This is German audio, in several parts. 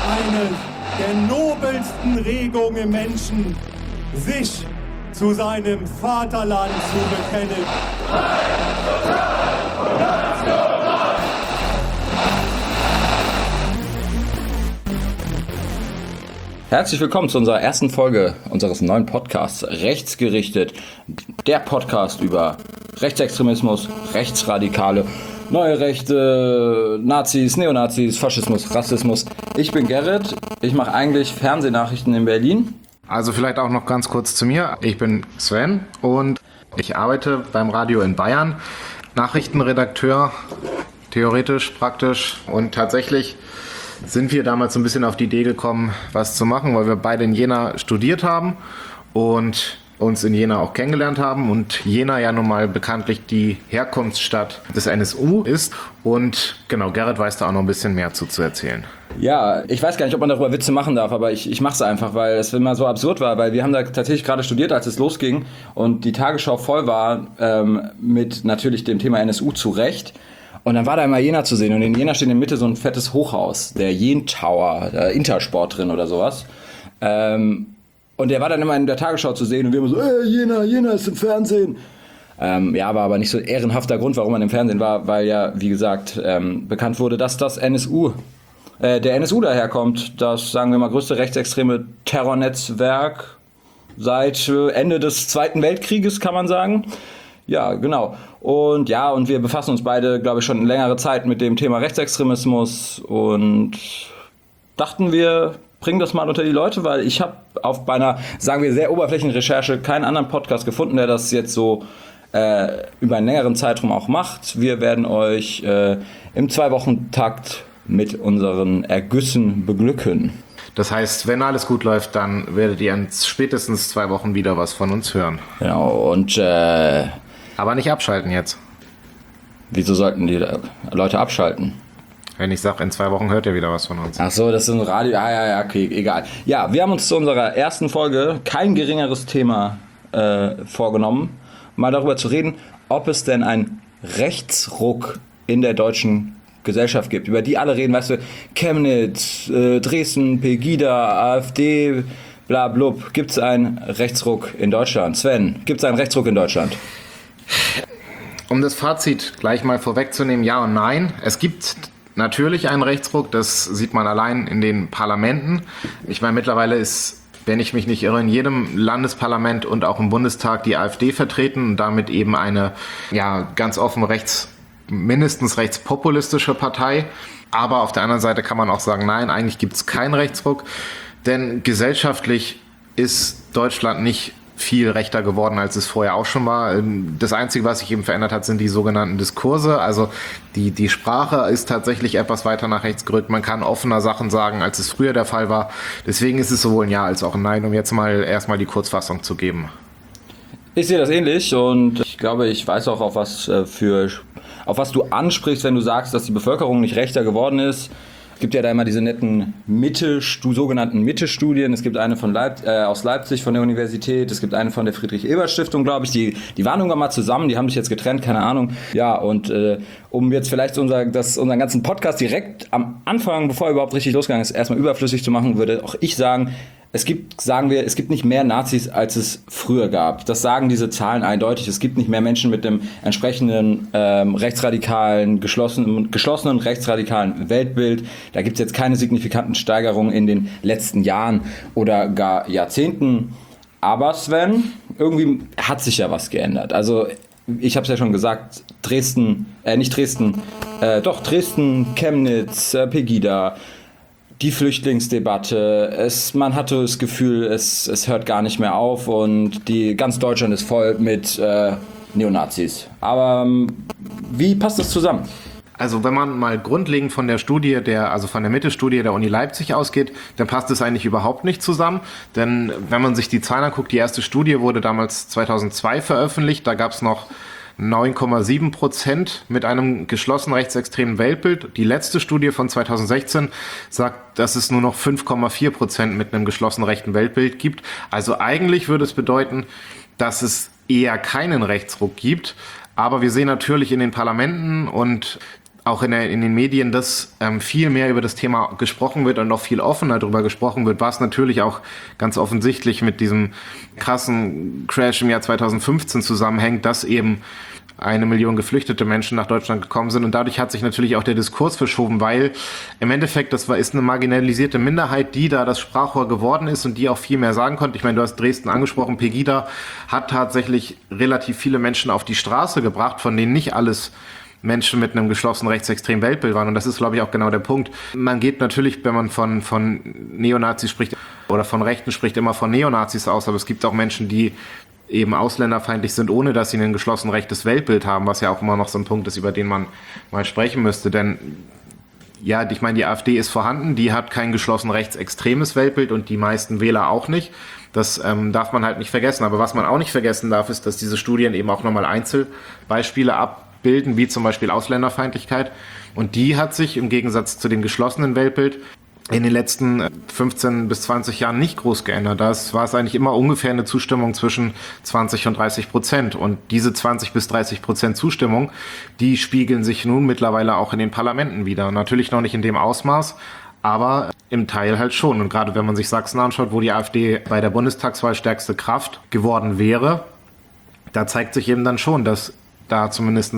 eine der nobelsten Regungen im Menschen, sich zu seinem Vaterland zu bekennen. Herzlich willkommen zu unserer ersten Folge unseres neuen Podcasts Rechtsgerichtet, der Podcast über Rechtsextremismus, Rechtsradikale, neue Rechte, Nazis, Neonazis, Faschismus, Rassismus. Ich bin Gerrit, ich mache eigentlich Fernsehnachrichten in Berlin. Also vielleicht auch noch ganz kurz zu mir. Ich bin Sven und ich arbeite beim Radio in Bayern, Nachrichtenredakteur, theoretisch, praktisch, und tatsächlich sind wir damals so ein bisschen auf die Idee gekommen, was zu machen, weil wir beide in Jena studiert haben und uns in Jena auch kennengelernt haben und Jena ja nun mal bekanntlich die Herkunftsstadt des NSU ist. Und genau, Gerrit weiß da auch noch ein bisschen mehr zu erzählen. Ja, ich weiß gar nicht, ob man darüber Witze machen darf, aber ich mache es einfach, weil es immer so absurd war, weil wir haben da tatsächlich gerade studiert, als es losging und die Tagesschau voll war mit natürlich dem Thema NSU zu Recht. Und dann war da immer Jena zu sehen und in Jena steht in der Mitte so ein fettes Hochhaus, der Jen Tower, der Intersport drin oder sowas. Und der war dann immer in der Tagesschau zu sehen und wir immer so, Jena ist im Fernsehen. Ja, war aber nicht so ehrenhafter Grund, warum man im Fernsehen war, weil ja, wie gesagt, bekannt wurde, dass das der NSU daherkommt, das, sagen wir mal, größte rechtsextreme Terrornetzwerk seit Ende des Zweiten Weltkrieges, kann man sagen. Ja, genau. Und wir befassen uns beide, glaube ich, schon längere Zeit mit dem Thema Rechtsextremismus und dachten, wir bringen das mal unter die Leute, weil ich habe bei einer, sagen wir, sehr oberflächlichen Recherche keinen anderen Podcast gefunden, der das jetzt so über einen längeren Zeitraum auch macht. Wir werden euch im 2-Wochen-Takt mit unseren Ergüssen beglücken. Das heißt, wenn alles gut läuft, dann werdet ihr in spätestens 2 Wochen wieder was von uns hören. Genau, und aber nicht abschalten jetzt. Wieso sollten die Leute abschalten? Wenn ich sage, in 2 Wochen hört ihr wieder was von uns. Ach so, das ist ein Radio. Ja, okay, egal. Ja, wir haben uns zu unserer ersten Folge kein geringeres Thema vorgenommen, mal darüber zu reden, ob es denn einen Rechtsruck in der deutschen Gesellschaft gibt, über die alle reden, weißt du, Chemnitz, Dresden, Pegida, AfD, bla blub. Gibt es einen Rechtsruck in Deutschland? Sven, gibt es einen Rechtsruck in Deutschland? Um das Fazit gleich mal vorwegzunehmen, ja und nein. Es gibt natürlich einen Rechtsruck, das sieht man allein in den Parlamenten. Ich meine, mittlerweile ist, wenn ich mich nicht irre, in jedem Landesparlament und auch im Bundestag die AfD vertreten und damit eben eine, ja, ganz offen mindestens rechtspopulistische Partei. Aber auf der anderen Seite kann man auch sagen, nein, eigentlich gibt es keinen Rechtsruck, denn gesellschaftlich ist Deutschland nicht viel rechter geworden, als es vorher auch schon war. Das Einzige, was sich eben verändert hat, sind die sogenannten Diskurse. Also die Sprache ist tatsächlich etwas weiter nach rechts gerückt. Man kann offener Sachen sagen, als es früher der Fall war. Deswegen ist es sowohl ein Ja als auch ein Nein, um jetzt mal erstmal die Kurzfassung zu geben. Ich sehe das ähnlich und ich glaube, ich weiß auch, auf was du ansprichst, wenn du sagst, dass die Bevölkerung nicht rechter geworden ist. Es gibt ja da immer diese netten sogenannten Mitte-Studien. Es gibt eine aus Leipzig von der Universität, es gibt eine von der Friedrich-Ebert-Stiftung, glaube ich. Die waren irgendwann mal zusammen, die haben sich jetzt getrennt, keine Ahnung. Ja, und um jetzt vielleicht unseren ganzen Podcast direkt am Anfang, bevor er überhaupt richtig losgegangen ist, erstmal überflüssig zu machen, würde auch ich sagen, es gibt nicht mehr Nazis, als es früher gab. Das sagen diese Zahlen eindeutig. Es gibt nicht mehr Menschen mit dem entsprechenden rechtsradikalen, geschlossenen rechtsradikalen Weltbild. Da gibt es jetzt keine signifikanten Steigerungen in den letzten Jahren oder gar Jahrzehnten. Aber Sven, irgendwie hat sich ja was geändert. Also ich habe es ja schon gesagt, Dresden, Chemnitz, Pegida, die Flüchtlingsdebatte, man hatte das Gefühl, es hört gar nicht mehr auf und ganz Deutschland ist voll mit Neonazis. Aber wie passt das zusammen? Also wenn man mal grundlegend von der Studie, von der Mitte-Studie der Uni Leipzig ausgeht, dann passt es eigentlich überhaupt nicht zusammen. Denn wenn man sich die Zahlen anguckt, die erste Studie wurde damals 2002 veröffentlicht, da gab es noch 9,7% mit einem geschlossenen rechtsextremen Weltbild. Die letzte Studie von 2016 sagt, dass es nur noch 5,4% mit einem geschlossenen rechten Weltbild gibt. Also eigentlich würde es bedeuten, dass es eher keinen Rechtsruck gibt. Aber wir sehen natürlich in den Parlamenten und auch in den Medien viel mehr über das Thema gesprochen wird und noch viel offener darüber gesprochen wird, was natürlich auch ganz offensichtlich mit diesem krassen Crash im Jahr 2015 zusammenhängt, dass eben 1 Million geflüchtete Menschen nach Deutschland gekommen sind. Und dadurch hat sich natürlich auch der Diskurs verschoben, weil im Endeffekt ist eine marginalisierte Minderheit, die da das Sprachrohr geworden ist und die auch viel mehr sagen konnte. Ich meine, du hast Dresden angesprochen, Pegida hat tatsächlich relativ viele Menschen auf die Straße gebracht, von denen nicht alles Menschen mit einem geschlossenen rechtsextremen Weltbild waren. Und das ist, glaube ich, auch genau der Punkt. Man geht natürlich, wenn man von Neonazis spricht oder von Rechten spricht, immer von Neonazis aus. Aber es gibt auch Menschen, die eben ausländerfeindlich sind, ohne dass sie ein geschlossen rechtes Weltbild haben, was ja auch immer noch so ein Punkt ist, über den man mal sprechen müsste. Denn ja, ich meine, die AfD ist vorhanden, die hat kein geschlossen rechtsextremes Weltbild und die meisten Wähler auch nicht. Das darf man halt nicht vergessen. Aber was man auch nicht vergessen darf, ist, dass diese Studien eben auch nochmal Einzelbeispiele abbilden, wie zum Beispiel Ausländerfeindlichkeit. Und die hat sich im Gegensatz zu dem geschlossenen Weltbild in den letzten 15 bis 20 Jahren nicht groß geändert. Das war es eigentlich immer ungefähr eine Zustimmung zwischen 20 und 30%. Und diese 20 bis 30% Zustimmung, die spiegeln sich nun mittlerweile auch in den Parlamenten wieder. Natürlich noch nicht in dem Ausmaß, aber im Teil halt schon. Und gerade wenn man sich Sachsen anschaut, wo die AfD bei der Bundestagswahl stärkste Kraft geworden wäre, da zeigt sich eben dann schon, dass da zumindest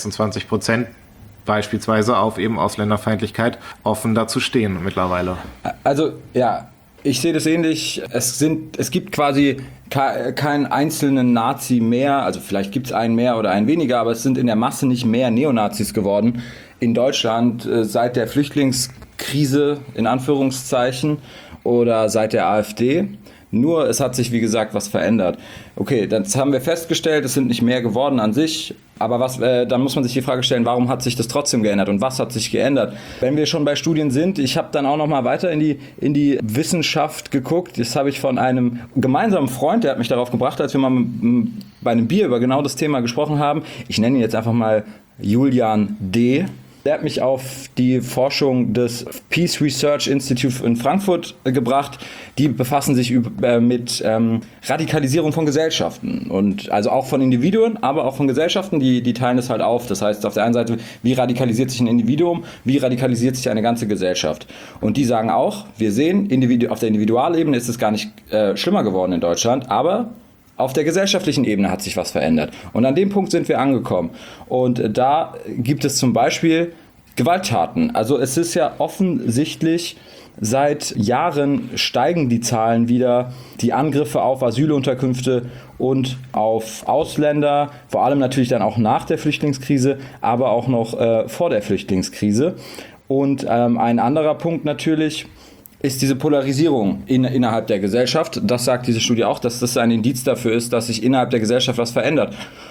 26% beispielsweise auf eben Ausländerfeindlichkeit offen dazu stehen mittlerweile. Also ja, ich sehe das ähnlich. Es gibt quasi keinen einzelnen Nazi mehr, also vielleicht gibt es einen mehr oder einen weniger, aber es sind in der Masse nicht mehr Neonazis geworden in Deutschland seit der Flüchtlingskrise in Anführungszeichen oder seit der AfD. Nur es hat sich, wie gesagt, was verändert. Okay, das haben wir festgestellt, es sind nicht mehr geworden an sich, aber dann muss man sich die Frage stellen, warum hat sich das trotzdem geändert und was hat sich geändert? Wenn wir schon bei Studien sind, ich habe dann auch noch mal weiter in die Wissenschaft geguckt. Das habe ich von einem gemeinsamen Freund, der hat mich darauf gebracht, als wir mal bei einem Bier über genau das Thema gesprochen haben. Ich nenne ihn jetzt einfach mal Julian D. Der hat mich auf die Forschung des Peace Research Institute in Frankfurt gebracht. Die befassen sich mit Radikalisierung von Gesellschaften und also auch von Individuen, aber auch von Gesellschaften. Die teilen es halt auf. Das heißt, auf der einen Seite, wie radikalisiert sich ein Individuum, wie radikalisiert sich eine ganze Gesellschaft. Und die sagen auch, wir sehen, auf der Individualebene ist es gar nicht schlimmer geworden in Deutschland, aber auf der gesellschaftlichen Ebene hat sich was verändert. Und an dem Punkt sind wir angekommen. Und da gibt es zum Beispiel Gewalttaten. Also es ist ja offensichtlich, seit Jahren steigen die Zahlen wieder, die Angriffe auf Asylunterkünfte und auf Ausländer, vor allem natürlich dann auch nach der Flüchtlingskrise, aber auch noch vor der Flüchtlingskrise. Und ein anderer Punkt natürlich ist diese Polarisierung innerhalb der Gesellschaft. Das sagt diese Studie auch, dass das ein Indiz dafür ist, dass sich innerhalb der Gesellschaft was verändert.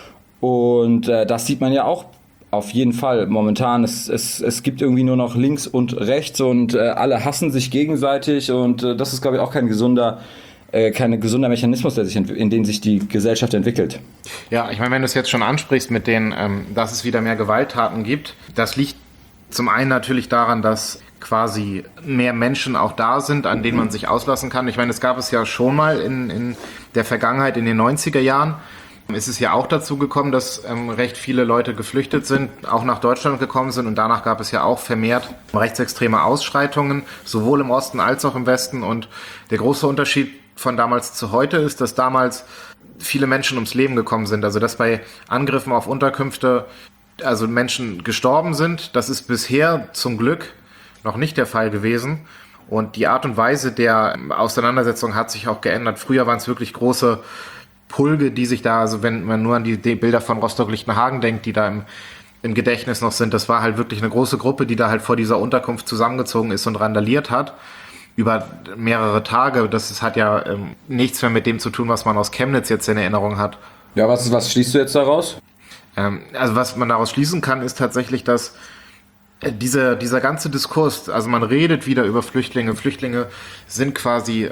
Und das sieht man ja auch auf jeden Fall momentan. Es gibt irgendwie nur noch links und rechts und alle hassen sich gegenseitig und das ist, glaube ich, auch kein gesunder Mechanismus, in den sich die Gesellschaft entwickelt. Ja, ich meine, wenn du es jetzt schon ansprichst mit dass es wieder mehr Gewalttaten gibt, das liegt zum einen natürlich daran, dass quasi mehr Menschen auch da sind, an denen man sich auslassen kann. Ich meine, es gab es ja schon mal in der Vergangenheit, in den 90er Jahren, ist es ja auch dazu gekommen, dass recht viele Leute geflüchtet sind, auch nach Deutschland gekommen sind und danach gab es ja auch vermehrt rechtsextreme Ausschreitungen, sowohl im Osten als auch im Westen. Und der große Unterschied von damals zu heute ist, dass damals viele Menschen ums Leben gekommen sind. Also dass bei Angriffen auf Unterkünfte also Menschen gestorben sind. Das ist bisher zum Glück noch nicht der Fall gewesen. Und die Art und Weise der Auseinandersetzung hat sich auch geändert. Früher waren es wirklich große Pulke, die sich da, also wenn man nur an die Bilder von Rostock-Lichtenhagen denkt, die da im Gedächtnis noch sind, das war halt wirklich eine große Gruppe, die da halt vor dieser Unterkunft zusammengezogen ist und randaliert hat. Über mehrere Tage. Das hat ja nichts mehr mit dem zu tun, was man aus Chemnitz jetzt in Erinnerung hat. Ja, was schließt du jetzt daraus? Also was man daraus schließen kann, ist tatsächlich, dass dieser ganze Diskurs, also man redet wieder über Flüchtlinge. Flüchtlinge sind quasi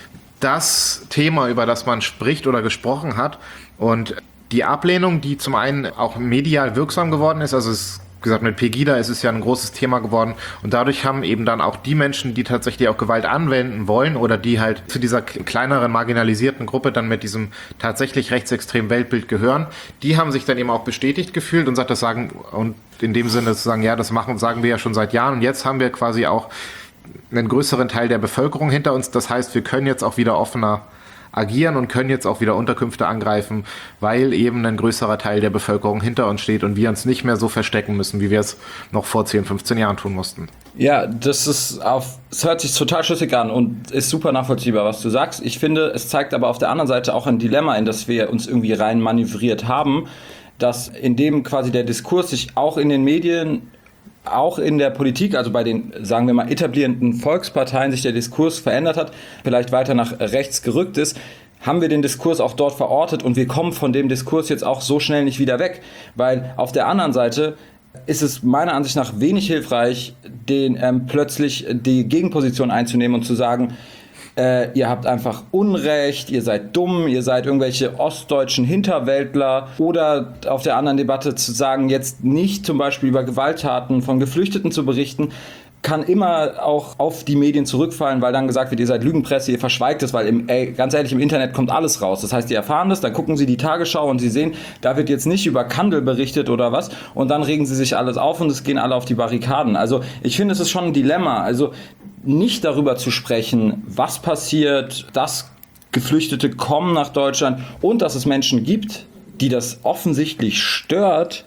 das Thema, über das man spricht oder gesprochen hat. Und die Ablehnung, die zum einen auch medial wirksam geworden ist, also es Wie gesagt, mit Pegida ist es ja ein großes Thema geworden und dadurch haben eben dann auch die Menschen, die tatsächlich auch Gewalt anwenden wollen oder die halt zu dieser kleineren marginalisierten Gruppe dann mit diesem tatsächlich rechtsextremen Weltbild gehören, die haben sich dann eben auch bestätigt gefühlt und und in dem Sinne zu sagen, ja, sagen wir ja schon seit Jahren und jetzt haben wir quasi auch einen größeren Teil der Bevölkerung hinter uns. Das heißt, wir können jetzt auch wieder offener agieren und können jetzt auch wieder Unterkünfte angreifen, weil eben ein größerer Teil der Bevölkerung hinter uns steht und wir uns nicht mehr so verstecken müssen, wie wir es noch vor 10, 15 Jahren tun mussten. Ja, es hört sich total schlüssig an und ist super nachvollziehbar, was du sagst. Ich finde, es zeigt aber auf der anderen Seite auch ein Dilemma, in das wir uns irgendwie rein manövriert haben, dass in dem quasi der Diskurs sich auch in den Medien, auch in der Politik, also bei den, sagen wir mal, etablierenden Volksparteien sich der Diskurs verändert hat, vielleicht weiter nach rechts gerückt ist, haben wir den Diskurs auch dort verortet und wir kommen von dem Diskurs jetzt auch so schnell nicht wieder weg, weil auf der anderen Seite ist es meiner Ansicht nach wenig hilfreich, plötzlich die Gegenposition einzunehmen und zu sagen, ihr habt einfach Unrecht, ihr seid dumm, ihr seid irgendwelche ostdeutschen Hinterwäldler oder auf der anderen Debatte zu sagen, jetzt nicht zum Beispiel über Gewalttaten von Geflüchteten zu berichten, kann immer auch auf die Medien zurückfallen, weil dann gesagt wird, ihr seid Lügenpresse, ihr verschweigt es, weil ganz ehrlich, im Internet kommt alles raus. Das heißt, die erfahren das, dann gucken sie die Tagesschau und sie sehen, da wird jetzt nicht über Kandel berichtet oder was und dann regen sie sich alles auf und es gehen alle auf die Barrikaden. Also ich finde, es ist schon ein Dilemma. Also nicht darüber zu sprechen, was passiert, dass Geflüchtete kommen nach Deutschland und dass es Menschen gibt, die das offensichtlich stört,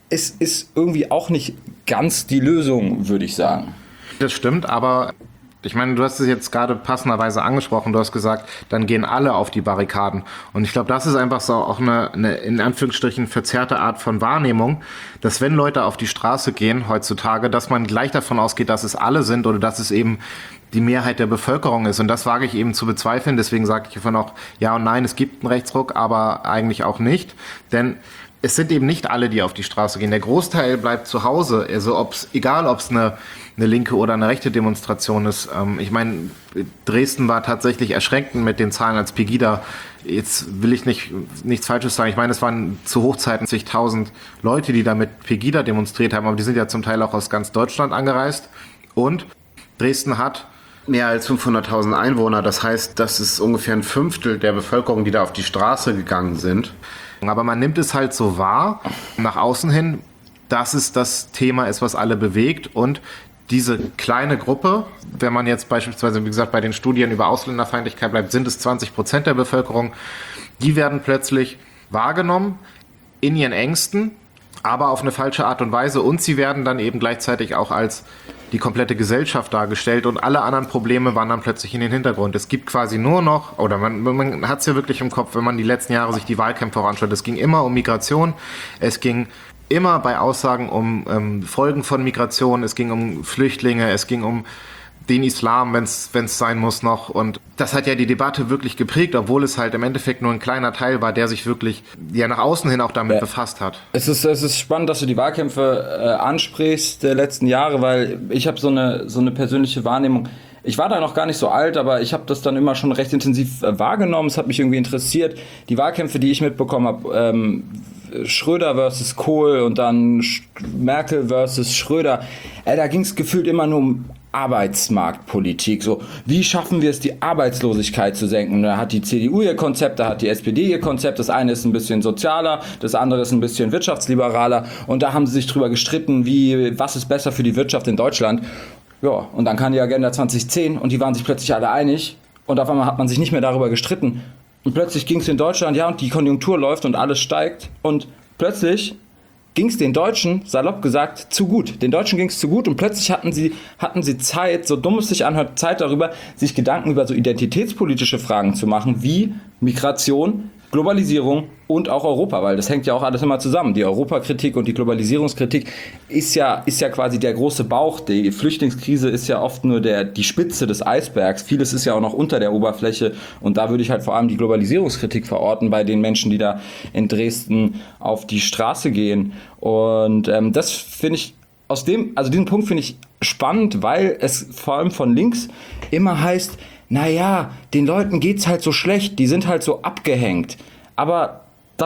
ist irgendwie auch nicht ganz die Lösung, würde ich sagen. Das stimmt, aber ich meine, du hast es jetzt gerade passenderweise angesprochen, du hast gesagt, dann gehen alle auf die Barrikaden. Und ich glaube, das ist einfach so auch eine in Anführungsstrichen verzerrte Art von Wahrnehmung, dass wenn Leute auf die Straße gehen heutzutage, dass man gleich davon ausgeht, dass es alle sind oder dass es eben die Mehrheit der Bevölkerung ist. Und das wage ich eben zu bezweifeln. Deswegen sage ich davon auch, ja und nein, es gibt einen Rechtsruck, aber eigentlich auch nicht. Denn es sind eben nicht alle, die auf die Straße gehen. Der Großteil bleibt zu Hause. Also egal ob es eine linke oder eine rechte Demonstration ist. Ich meine, Dresden war tatsächlich erschreckend mit den Zahlen als Pegida. Jetzt will ich nichts Falsches sagen. Ich meine, es waren zu Hochzeiten 60.000 Leute, die da mit Pegida demonstriert haben. Aber die sind ja zum Teil auch aus ganz Deutschland angereist. Und Dresden hat mehr als 500.000 Einwohner. Das heißt, das ist ungefähr ein Fünftel der Bevölkerung, die da auf die Straße gegangen sind. Aber man nimmt es halt so wahr, nach außen hin, dass es das Thema ist, was alle bewegt. Und diese kleine Gruppe, wenn man jetzt beispielsweise, wie gesagt, bei den Studien über Ausländerfeindlichkeit bleibt, sind es 20% der Bevölkerung, die werden plötzlich wahrgenommen in ihren Ängsten, aber auf eine falsche Art und Weise. Und sie werden dann eben gleichzeitig auch als die komplette Gesellschaft dargestellt und alle anderen Probleme wandern plötzlich in den Hintergrund. Es gibt quasi nur noch, oder man hat es ja wirklich im Kopf, wenn man die letzten Jahre sich die Wahlkämpfe auch anschaut, es ging immer um Migration, es ging immer bei Aussagen um Folgen von Migration, es ging um Flüchtlinge, es ging um den Islam, wenn es sein muss noch. Und das hat ja die Debatte wirklich geprägt, obwohl es halt im Endeffekt nur ein kleiner Teil war, der sich wirklich ja nach außen hin auch damit befasst hat. Es ist spannend, dass du die Wahlkämpfe ansprichst der letzten Jahre, weil ich habe so eine persönliche Wahrnehmung. Ich war da noch gar nicht so alt, aber ich habe das dann immer schon recht intensiv wahrgenommen. Es hat mich irgendwie interessiert. Die Wahlkämpfe, die ich mitbekommen habe, Schröder versus Kohl und dann Merkel versus Schröder, da ging es gefühlt immer nur um Arbeitsmarktpolitik. So, wie schaffen wir es, die Arbeitslosigkeit zu senken? Da hat die CDU ihr Konzept, da hat die SPD ihr Konzept. Das eine ist ein bisschen sozialer, das andere ist ein bisschen wirtschaftsliberaler. Und da haben sie sich drüber gestritten, was ist besser für die Wirtschaft in Deutschland. Ja, und dann kam die Agenda 2010 und die waren sich plötzlich alle einig. Und auf einmal hat man sich nicht mehr darüber gestritten. Und plötzlich ging es in Deutschland, ja, und die Konjunktur läuft und alles steigt. Und plötzlich ging es den Deutschen, salopp gesagt, zu gut. Den Deutschen ging es zu gut und plötzlich hatten sie Zeit, so dumm es sich anhört, Zeit darüber, sich Gedanken über so identitätspolitische Fragen zu machen, wie Migration, Globalisierung und auch Europa, weil das hängt ja auch alles immer zusammen. Die Europakritik und die Globalisierungskritik ist ja quasi der große Bauch. Die Flüchtlingskrise ist ja oft nur die Spitze des Eisbergs. Vieles ist ja auch noch unter der Oberfläche und da würde ich halt vor allem die Globalisierungskritik verorten bei den Menschen, die da in Dresden auf die Straße gehen. Und das finde ich diesen Punkt finde ich spannend, weil es vor allem von links immer heißt, naja, den Leuten geht's halt so schlecht, die sind halt so abgehängt. Aber das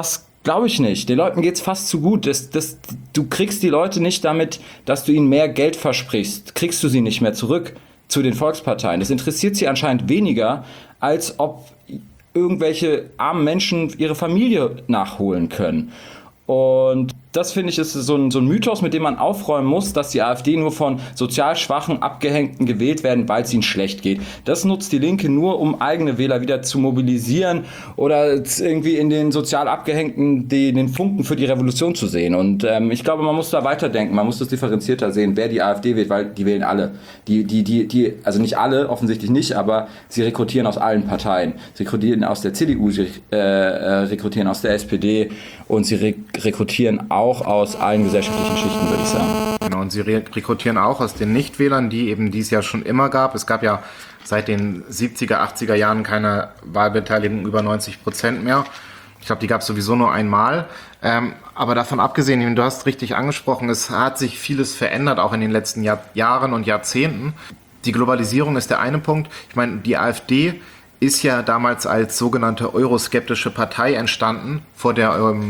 Glaube ich nicht. Den Leuten geht's fast zu gut. Du kriegst die Leute nicht damit, dass du ihnen mehr Geld versprichst. Kriegst du sie nicht mehr zurück zu den Volksparteien. Das interessiert sie anscheinend weniger, als ob irgendwelche armen Menschen ihre Familie nachholen können. Und das, finde ich, ist so ein Mythos, mit dem man aufräumen muss, dass die AfD nur von sozial schwachen, Abgehängten gewählt werden, weil es ihnen schlecht geht. Das nutzt die Linke nur, um eigene Wähler wieder zu mobilisieren oder irgendwie in den sozial Abgehängten den Funken für die Revolution zu sehen. Und ich glaube, man muss da weiterdenken, man muss das differenzierter sehen, wer die AfD wählt, weil die wählen alle. Also nicht alle, offensichtlich nicht, aber sie rekrutieren aus allen Parteien. Sie rekrutieren aus der CDU, sie rekrutieren aus der SPD und sie rekrutieren auch aus allen gesellschaftlichen Schichten, würde ich sagen. Genau, und sie rekrutieren auch aus den Nichtwählern, die es ja schon immer gab. Es gab ja seit den 70er, 80er Jahren keine Wahlbeteiligung über 90% mehr. Ich glaube, die gab es sowieso nur einmal. Aber davon abgesehen, du hast richtig angesprochen, es hat sich vieles verändert, auch in den letzten Jahren und Jahrzehnten. Die Globalisierung ist der eine Punkt. Ich meine, die AfD ist ja damals als sogenannte euroskeptische Partei entstanden vor der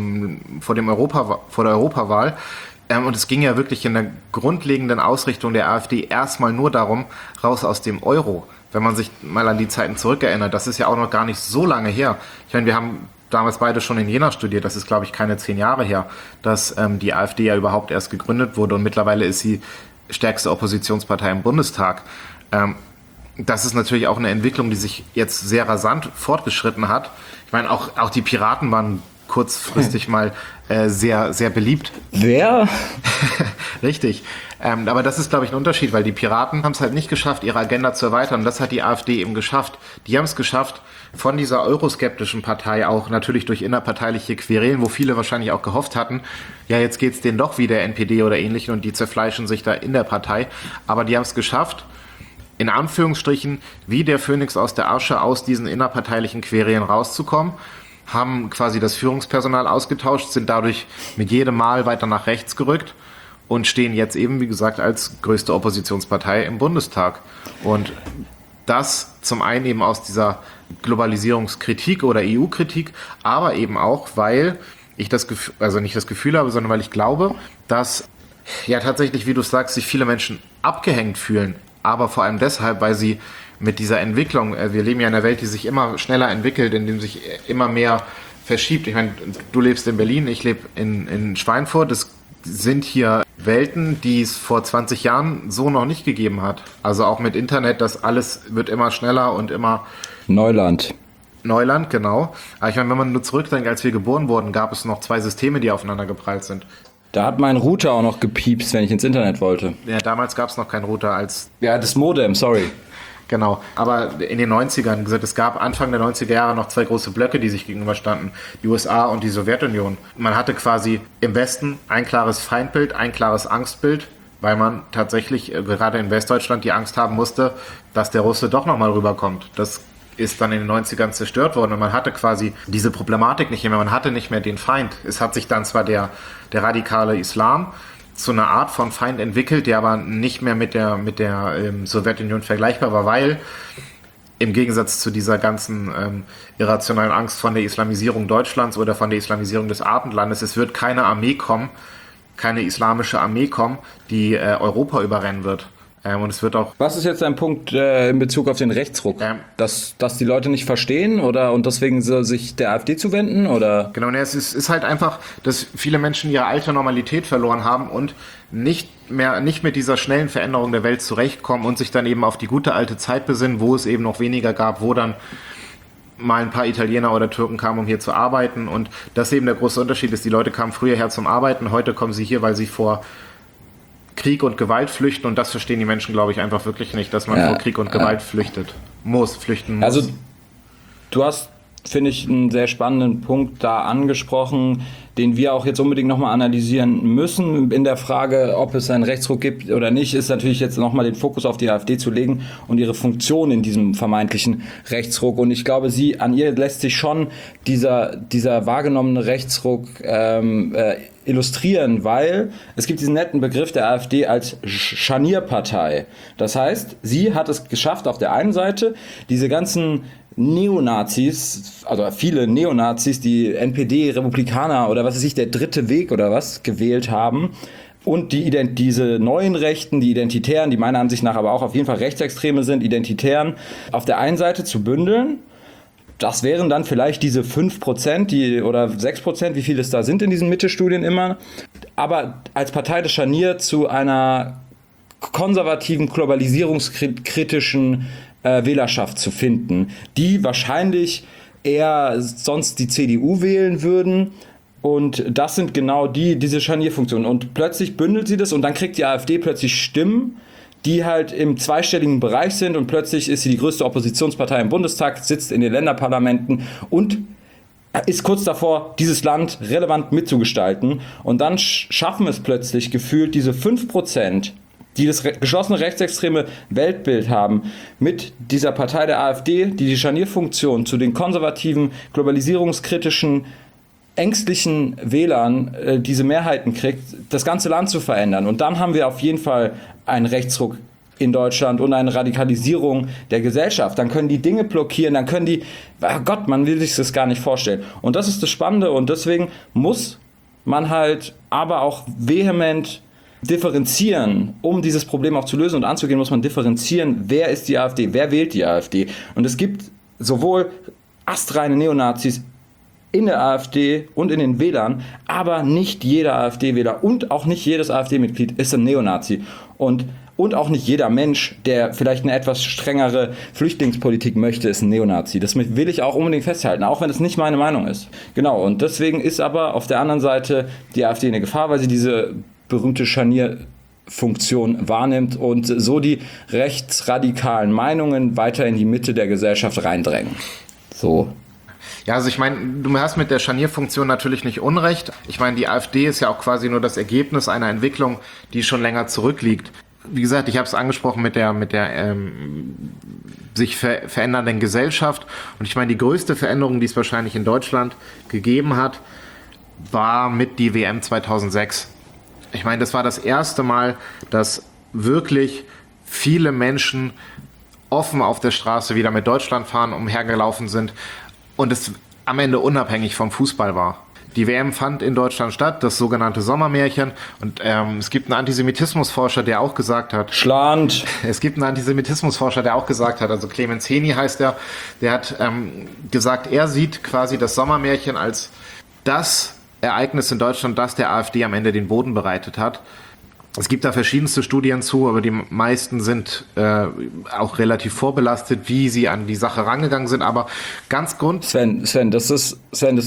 Europawahl. Und es ging ja wirklich in der grundlegenden Ausrichtung der AfD erstmal nur darum, raus aus dem Euro. Wenn man sich mal an die Zeiten zurückerinnert, das ist ja auch noch gar nicht so lange her. Ich meine, wir haben damals beide schon in Jena studiert, das ist, glaube ich, keine 10 Jahre her, dass die AfD ja überhaupt erst gegründet wurde und mittlerweile ist sie stärkste Oppositionspartei im Bundestag. Das ist natürlich auch eine Entwicklung, die sich jetzt sehr rasant fortgeschritten hat. Ich meine, auch die Piraten waren kurzfristig mal sehr, sehr beliebt. Wer? Richtig. Aber das ist, glaube ich, ein Unterschied, weil die Piraten haben es halt nicht geschafft, ihre Agenda zu erweitern. Und das hat die AfD eben geschafft. Die haben es geschafft, von dieser euroskeptischen Partei auch natürlich durch innerparteiliche Querelen, wo viele wahrscheinlich auch gehofft hatten, ja, jetzt geht's denen doch wie der NPD oder Ähnlichen und die zerfleischen sich da in der Partei. Aber die haben es geschafft, in Anführungsstrichen wie der Phönix aus der Asche aus diesen innerparteilichen Querelen rauszukommen, haben quasi das Führungspersonal ausgetauscht, sind dadurch mit jedem Mal weiter nach rechts gerückt und stehen jetzt eben, wie gesagt, als größte Oppositionspartei im Bundestag. Und das zum einen eben aus dieser Globalisierungskritik oder EU-Kritik, aber eben auch, weil ich das Gefühl, also nicht das Gefühl habe, sondern weil ich glaube, dass ja tatsächlich, wie du sagst, sich viele Menschen abgehängt fühlen, aber vor allem deshalb, weil sie mit dieser Entwicklung, wir leben ja in einer Welt, die sich immer schneller entwickelt, in dem sich immer mehr verschiebt. Ich meine, du lebst in Berlin, ich lebe in Schweinfurt. Es sind hier Welten, die es vor 20 Jahren so noch nicht gegeben hat. Also auch mit Internet, das alles wird immer schneller und immer... Neuland, genau. Aber ich meine, wenn man nur zurückdenkt, als wir geboren wurden, gab es noch 2 Systeme, die aufeinander geprallt sind. da hat mein Router auch noch gepiepst, wenn ich ins Internet wollte. Ja, damals gab es noch keinen Router als... Ja, das Modem, sorry. Genau, aber in den 90ern, gesagt, es gab Anfang der 90er Jahre noch 2 große Blöcke, die sich gegenüberstanden, die USA und die Sowjetunion. Man hatte quasi im Westen ein klares Feindbild, ein klares Angstbild, weil man tatsächlich gerade in Westdeutschland die Angst haben musste, dass der Russe doch nochmal rüberkommt. Das ist dann in den 90ern zerstört worden und man hatte quasi diese Problematik nicht mehr, man hatte nicht mehr den Feind. Es hat sich dann zwar der radikale Islam zu einer Art von Feind entwickelt, der aber nicht mehr mit der Sowjetunion vergleichbar war, weil im Gegensatz zu dieser ganzen irrationalen Angst von der Islamisierung Deutschlands oder von der Islamisierung des Abendlandes, es wird keine Armee kommen, keine islamische Armee kommen, die Europa überrennen wird. Und es wird auch... Was ist jetzt dein Punkt in Bezug auf den Rechtsruck? Dass die Leute nicht verstehen und deswegen sich der AfD zuwenden? Oder? Genau, es ist halt einfach, dass viele Menschen ihre alte Normalität verloren haben und nicht mit dieser schnellen Veränderung der Welt zurechtkommen und sich dann eben auf die gute alte Zeit besinnen, wo es eben noch weniger gab, wo dann mal ein paar Italiener oder Türken kamen, um hier zu arbeiten. Und das eben der große Unterschied ist, die Leute kamen früher her zum Arbeiten, heute kommen sie hier, weil sie vor Krieg und Gewalt flüchten und das verstehen die Menschen, glaube ich, einfach wirklich nicht, dass man vor Krieg und Gewalt flüchten muss. Also du hast, finde ich, einen sehr spannenden Punkt da angesprochen, den wir auch jetzt unbedingt nochmal analysieren müssen. In der Frage, ob es einen Rechtsruck gibt oder nicht, ist natürlich jetzt nochmal den Fokus auf die AfD zu legen und ihre Funktion in diesem vermeintlichen Rechtsruck. Und ich glaube, an ihr lässt sich schon dieser wahrgenommene Rechtsruck illustrieren, weil es gibt diesen netten Begriff der AfD als Scharnierpartei. Das heißt, sie hat es geschafft, auf der einen Seite diese ganzen Neonazis, also viele Neonazis, die NPD, Republikaner oder was weiß ich, der dritte Weg oder was gewählt haben und diese neuen Rechten, die Identitären, die meiner Ansicht nach aber auch auf jeden Fall Rechtsextreme sind, Identitären, auf der einen Seite zu bündeln. Das wären dann vielleicht diese 5% oder 6%, wie viele es da sind in diesen Mitte-Studien immer, aber als Partei des Scharnier zu einer konservativen, globalisierungskritischen Wählerschaft zu finden, die wahrscheinlich eher sonst die CDU wählen würden. Und das sind genau diese Scharnierfunktionen. Und plötzlich bündelt sie das und dann kriegt die AfD plötzlich Stimmen, die halt im zweistelligen Bereich sind und plötzlich ist sie die größte Oppositionspartei im Bundestag, sitzt in den Länderparlamenten und ist kurz davor, dieses Land relevant mitzugestalten. Und dann schaffen es plötzlich gefühlt diese 5%, die das geschlossene rechtsextreme Weltbild haben, mit dieser Partei der AfD, die Scharnierfunktion zu den konservativen, globalisierungskritischen, ängstlichen Wählern diese Mehrheiten kriegt, das ganze Land zu verändern. Und dann haben wir auf jeden Fall einen Rechtsruck in Deutschland und eine Radikalisierung der Gesellschaft. Dann können die Dinge blockieren, dann können Gott, man will sich das gar nicht vorstellen. Und das ist das Spannende und deswegen muss man halt aber auch vehement differenzieren, um dieses Problem auch zu lösen und anzugehen, muss man differenzieren, wer ist die AfD, wer wählt die AfD. Und es gibt sowohl astreine Neonazis in der AfD und in den Wählern, aber nicht jeder AfD-Wähler und auch nicht jedes AfD-Mitglied ist ein Neonazi. Und auch nicht jeder Mensch, der vielleicht eine etwas strengere Flüchtlingspolitik möchte, ist ein Neonazi. Das will ich auch unbedingt festhalten, auch wenn es nicht meine Meinung ist. Genau, und deswegen ist aber auf der anderen Seite die AfD eine Gefahr, weil sie diese berühmte Scharnierfunktion wahrnimmt und so die rechtsradikalen Meinungen weiter in die Mitte der Gesellschaft reindrängen. So. Ja, also ich meine, du hast mit der Scharnierfunktion natürlich nicht Unrecht. Ich meine, die AfD ist ja auch quasi nur das Ergebnis einer Entwicklung, die schon länger zurückliegt. Wie gesagt, ich habe es angesprochen mit der sich verändernden Gesellschaft. Und ich meine, die größte Veränderung, die es wahrscheinlich in Deutschland gegeben hat, war mit die WM 2006. Ich meine, das war das erste Mal, dass wirklich viele Menschen offen auf der Straße wieder mit Deutschlandfahnen umhergelaufen sind und es am Ende unabhängig vom Fußball war. Die WM fand in Deutschland statt, das sogenannte Sommermärchen. Und es gibt einen Antisemitismusforscher, der auch gesagt hat... Schland! Es gibt einen Antisemitismusforscher, der auch gesagt hat, also Clemens Heni heißt der hat gesagt, er sieht quasi das Sommermärchen als das Ereignis in Deutschland, das der AfD am Ende den Boden bereitet hat. Es gibt da verschiedenste Studien zu, aber die meisten sind auch relativ vorbelastet, wie sie an die Sache rangegangen sind. Aber ganz Sven, das ist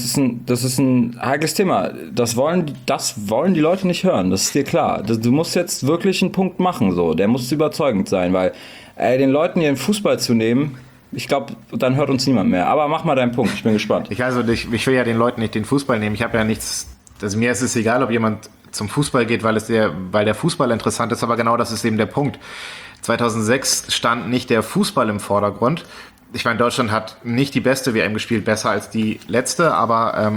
ein heikles Thema. Das wollen die Leute nicht hören. Das ist dir klar. Du musst jetzt wirklich einen Punkt machen. So, der muss überzeugend sein, weil den Leuten ihren Fußball zu nehmen, ich glaube, dann hört uns niemand mehr. Aber mach mal deinen Punkt. Ich bin gespannt. Ich will ja den Leuten nicht den Fußball nehmen. Ich habe ja nichts. Also mir ist es egal, ob jemand zum Fußball geht, weil der Fußball interessant ist, aber genau das ist eben der Punkt. 2006 stand nicht der Fußball im Vordergrund. Ich meine, Deutschland hat nicht die beste WM gespielt, besser als die letzte, aber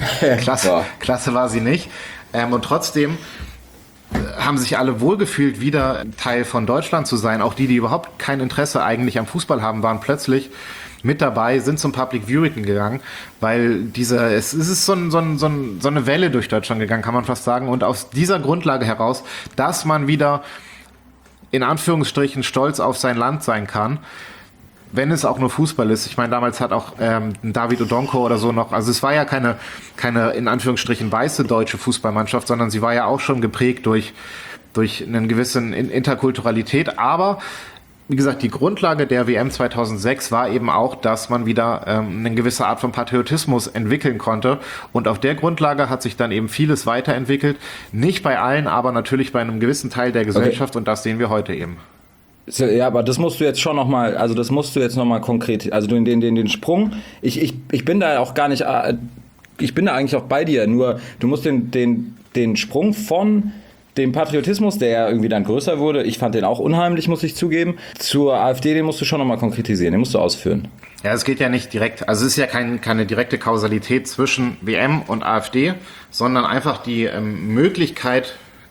klasse war sie nicht. Und trotzdem haben sich alle wohlgefühlt, wieder Teil von Deutschland zu sein. Auch die überhaupt kein Interesse eigentlich am Fußball haben, waren plötzlich mit dabei, sind zum Public Viewing gegangen, weil es ist so eine Welle durch Deutschland gegangen, kann man fast sagen. Und aus dieser Grundlage heraus, dass man wieder in Anführungsstrichen stolz auf sein Land sein kann, wenn es auch nur Fußball ist. Ich meine, damals hat auch David Odonko oder so noch, also es war ja keine in Anführungsstrichen weiße deutsche Fußballmannschaft, sondern sie war ja auch schon geprägt durch einen gewissen Interkulturalität, aber wie gesagt, die Grundlage der WM 2006 war eben auch, dass man wieder eine gewisse Art von Patriotismus entwickeln konnte. Und auf der Grundlage hat sich dann eben vieles weiterentwickelt. Nicht bei allen, aber natürlich bei einem gewissen Teil der Gesellschaft. Okay. Und das sehen wir heute eben. Ja, aber das musst du jetzt schon nochmal, also das musst du jetzt nochmal konkret, also den Sprung, ich bin da auch gar nicht, ich bin da eigentlich auch bei dir, nur du musst den Sprung von dem Patriotismus, der ja irgendwie dann größer wurde, ich fand den auch unheimlich, muss ich zugeben, zur AfD, den musst du schon nochmal konkretisieren, den musst du ausführen. Ja, es geht ja nicht direkt, also es ist ja keine direkte Kausalität zwischen WM und AfD, sondern einfach die Möglichkeit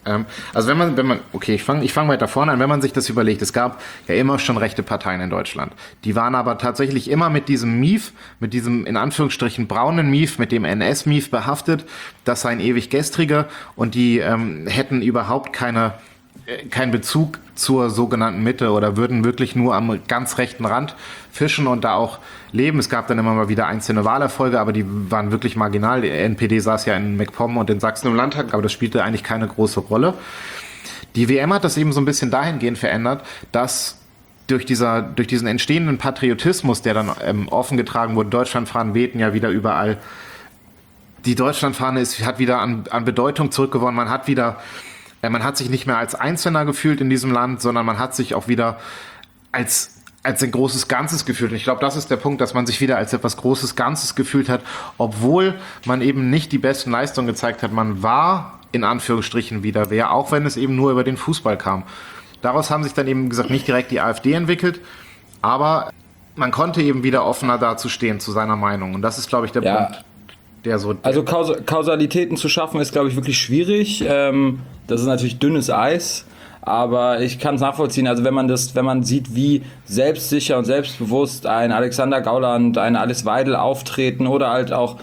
Also okay, ich fang weiter vorne an, wenn man sich das überlegt, es gab ja immer schon rechte Parteien in Deutschland. Die waren aber tatsächlich immer mit diesem Mief, mit diesem in Anführungsstrichen braunen Mief, mit dem NS-Mief behaftet, das seien ewig gestrige und die hätten überhaupt keinen Bezug zur sogenannten Mitte oder würden wirklich nur am ganz rechten Rand fischen und da auch leben. Es gab dann immer mal wieder einzelne Wahlerfolge, aber die waren wirklich marginal. Die NPD saß ja in MacPom und in Sachsen im Landtag, aber das spielte eigentlich keine große Rolle. Die WM hat das eben so ein bisschen dahingehend verändert, dass durch diesen entstehenden Patriotismus, der dann offen getragen wurde, Deutschlandfahnen wehten ja wieder überall. Die Deutschlandfahne hat wieder an Bedeutung zurückgewonnen. Man hat sich nicht mehr als Einzelner gefühlt in diesem Land, sondern man hat sich auch wieder als ein großes Ganzes gefühlt. Und ich glaube, das ist der Punkt, dass man sich wieder als etwas Großes Ganzes gefühlt hat, obwohl man eben nicht die besten Leistungen gezeigt hat. Man war in Anführungsstrichen wieder wer, auch wenn es eben nur über den Fußball kam. Daraus haben sich dann eben gesagt, nicht direkt die AfD entwickelt, aber man konnte eben wieder offener dazu stehen, zu seiner Meinung. Und das ist, glaube ich, der Punkt. Also Kausalitäten zu schaffen ist, glaube ich, wirklich schwierig. Das ist natürlich dünnes Eis, aber ich kann es nachvollziehen. Also wenn man sieht, wie selbstsicher und selbstbewusst ein Alexander Gauland, ein Alice Weidel auftreten oder halt auch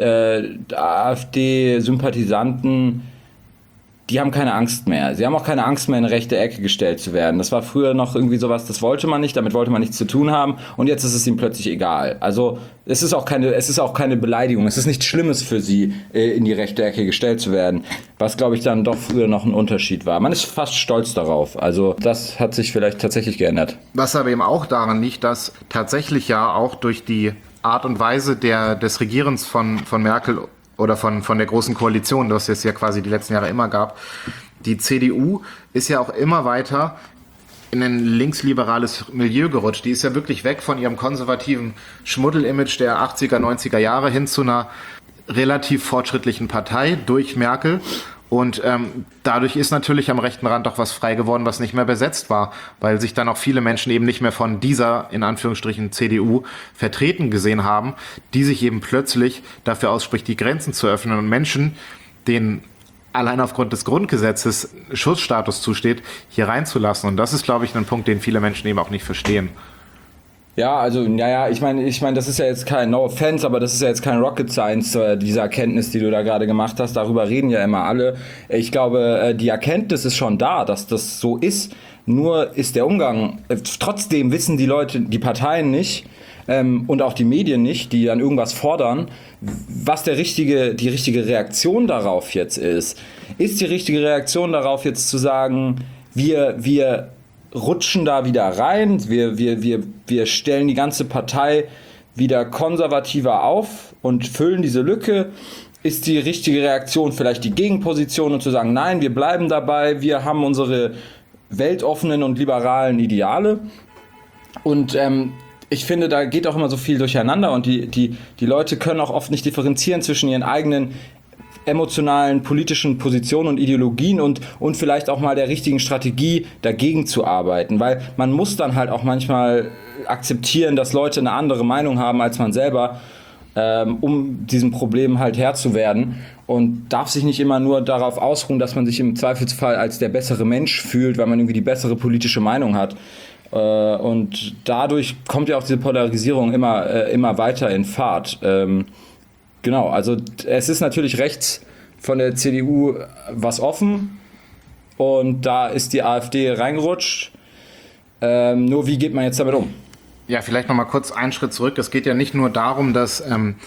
AfD-Sympathisanten, die haben keine Angst mehr. Sie haben auch keine Angst mehr, in eine rechte Ecke gestellt zu werden. Das war früher noch irgendwie sowas, das wollte man nicht, damit wollte man nichts zu tun haben und jetzt ist es ihm plötzlich egal. Also es ist auch keine Beleidigung, es ist nichts Schlimmes für sie, in die rechte Ecke gestellt zu werden, was, glaube ich, dann doch früher noch ein Unterschied war. Man ist fast stolz darauf. Also das hat sich vielleicht tatsächlich geändert. Was aber eben auch daran liegt, dass tatsächlich ja auch durch die Art und Weise des Regierens von Merkel oder von der Großen Koalition, das es ja quasi die letzten Jahre immer gab. Die CDU ist ja auch immer weiter in ein linksliberales Milieu gerutscht. Die ist ja wirklich weg von ihrem konservativen Schmuddel-Image der 80er, 90er Jahre hin zu einer relativ fortschrittlichen Partei durch Merkel. Und dadurch ist natürlich am rechten Rand auch was frei geworden, was nicht mehr besetzt war, weil sich dann auch viele Menschen eben nicht mehr von dieser, in Anführungsstrichen, CDU vertreten gesehen haben, die sich eben plötzlich dafür ausspricht, die Grenzen zu öffnen und Menschen, denen allein aufgrund des Grundgesetzes Schutzstatus zusteht, hier reinzulassen. Und das ist, glaube ich, ein Punkt, den viele Menschen eben auch nicht verstehen. Ja, also, ich meine, das ist ja jetzt no offense, aber das ist ja jetzt kein Rocket Science, diese Erkenntnis, die du da gerade gemacht hast. Darüber reden ja immer alle. Ich glaube, die Erkenntnis ist schon da, dass das so ist. Nur ist der Umgang, trotzdem wissen die Leute, die Parteien nicht, und auch die Medien nicht, die dann irgendwas fordern, was die richtige Reaktion darauf jetzt ist. Ist die richtige Reaktion darauf jetzt zu sagen, wir rutschen da wieder rein, wir stellen die ganze Partei wieder konservativer auf und füllen diese Lücke? Ist die richtige Reaktion vielleicht die Gegenposition und zu sagen, nein, wir bleiben dabei, wir haben unsere weltoffenen und liberalen Ideale? Und ich finde, da geht auch immer so viel durcheinander und die Leute können auch oft nicht differenzieren zwischen ihren eigenen emotionalen, politischen Positionen und Ideologien und vielleicht auch mal der richtigen Strategie dagegen zu arbeiten, weil man muss dann halt auch manchmal akzeptieren, dass Leute eine andere Meinung haben als man selber, um diesem Problem halt Herr zu werden und darf sich nicht immer nur darauf ausruhen, dass man sich im Zweifelsfall als der bessere Mensch fühlt, weil man irgendwie die bessere politische Meinung hat. Und dadurch kommt ja auch diese Polarisierung immer weiter in Fahrt. Genau, also es ist natürlich rechts von der CDU was offen und da ist die AfD reingerutscht. Nur wie geht man jetzt damit um? Ja, vielleicht nochmal kurz einen Schritt zurück. Es geht ja nicht nur darum, dass,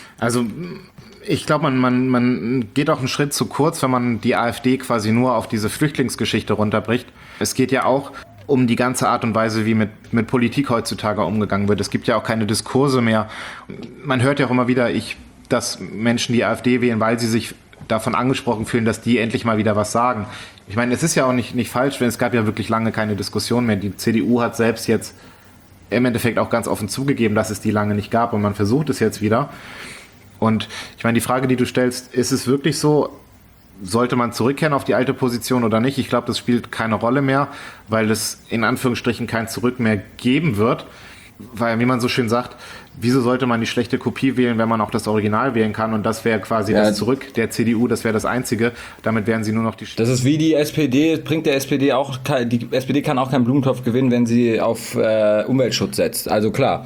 ich glaube, man geht auch einen Schritt zu kurz, wenn man die AfD quasi nur auf diese Flüchtlingsgeschichte runterbricht. Es geht ja auch um die ganze Art und Weise, wie mit Politik heutzutage umgegangen wird. Es gibt ja auch keine Diskurse mehr. Man hört ja auch immer wieder, dass Menschen die AfD wählen, weil sie sich davon angesprochen fühlen, dass die endlich mal wieder was sagen. Ich meine, es ist ja auch nicht falsch, denn es gab ja wirklich lange keine Diskussion mehr. Die CDU hat selbst jetzt im Endeffekt auch ganz offen zugegeben, dass es die lange nicht gab und man versucht es jetzt wieder. Und ich meine, die Frage, die du stellst, ist es wirklich so, sollte man zurückkehren auf die alte Position oder nicht? Ich glaube, das spielt keine Rolle mehr, weil es in Anführungsstrichen kein Zurück mehr geben wird. weil, wie man so schön sagt, wieso sollte man die schlechte Kopie wählen, wenn man auch das Original wählen kann? Und das wäre quasi das Zurück der CDU, das wäre das Einzige. Damit wären sie nur noch die... Das ist wie die SPD, bringt der SPD auch, die SPD kann auch keinen Blumentopf gewinnen, wenn sie auf Umweltschutz setzt. Also klar,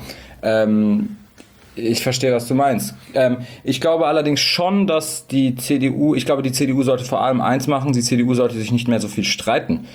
ich verstehe, was du meinst. Ich glaube allerdings schon, dass die CDU sollte vor allem eins machen, die CDU sollte sich nicht mehr so viel streiten.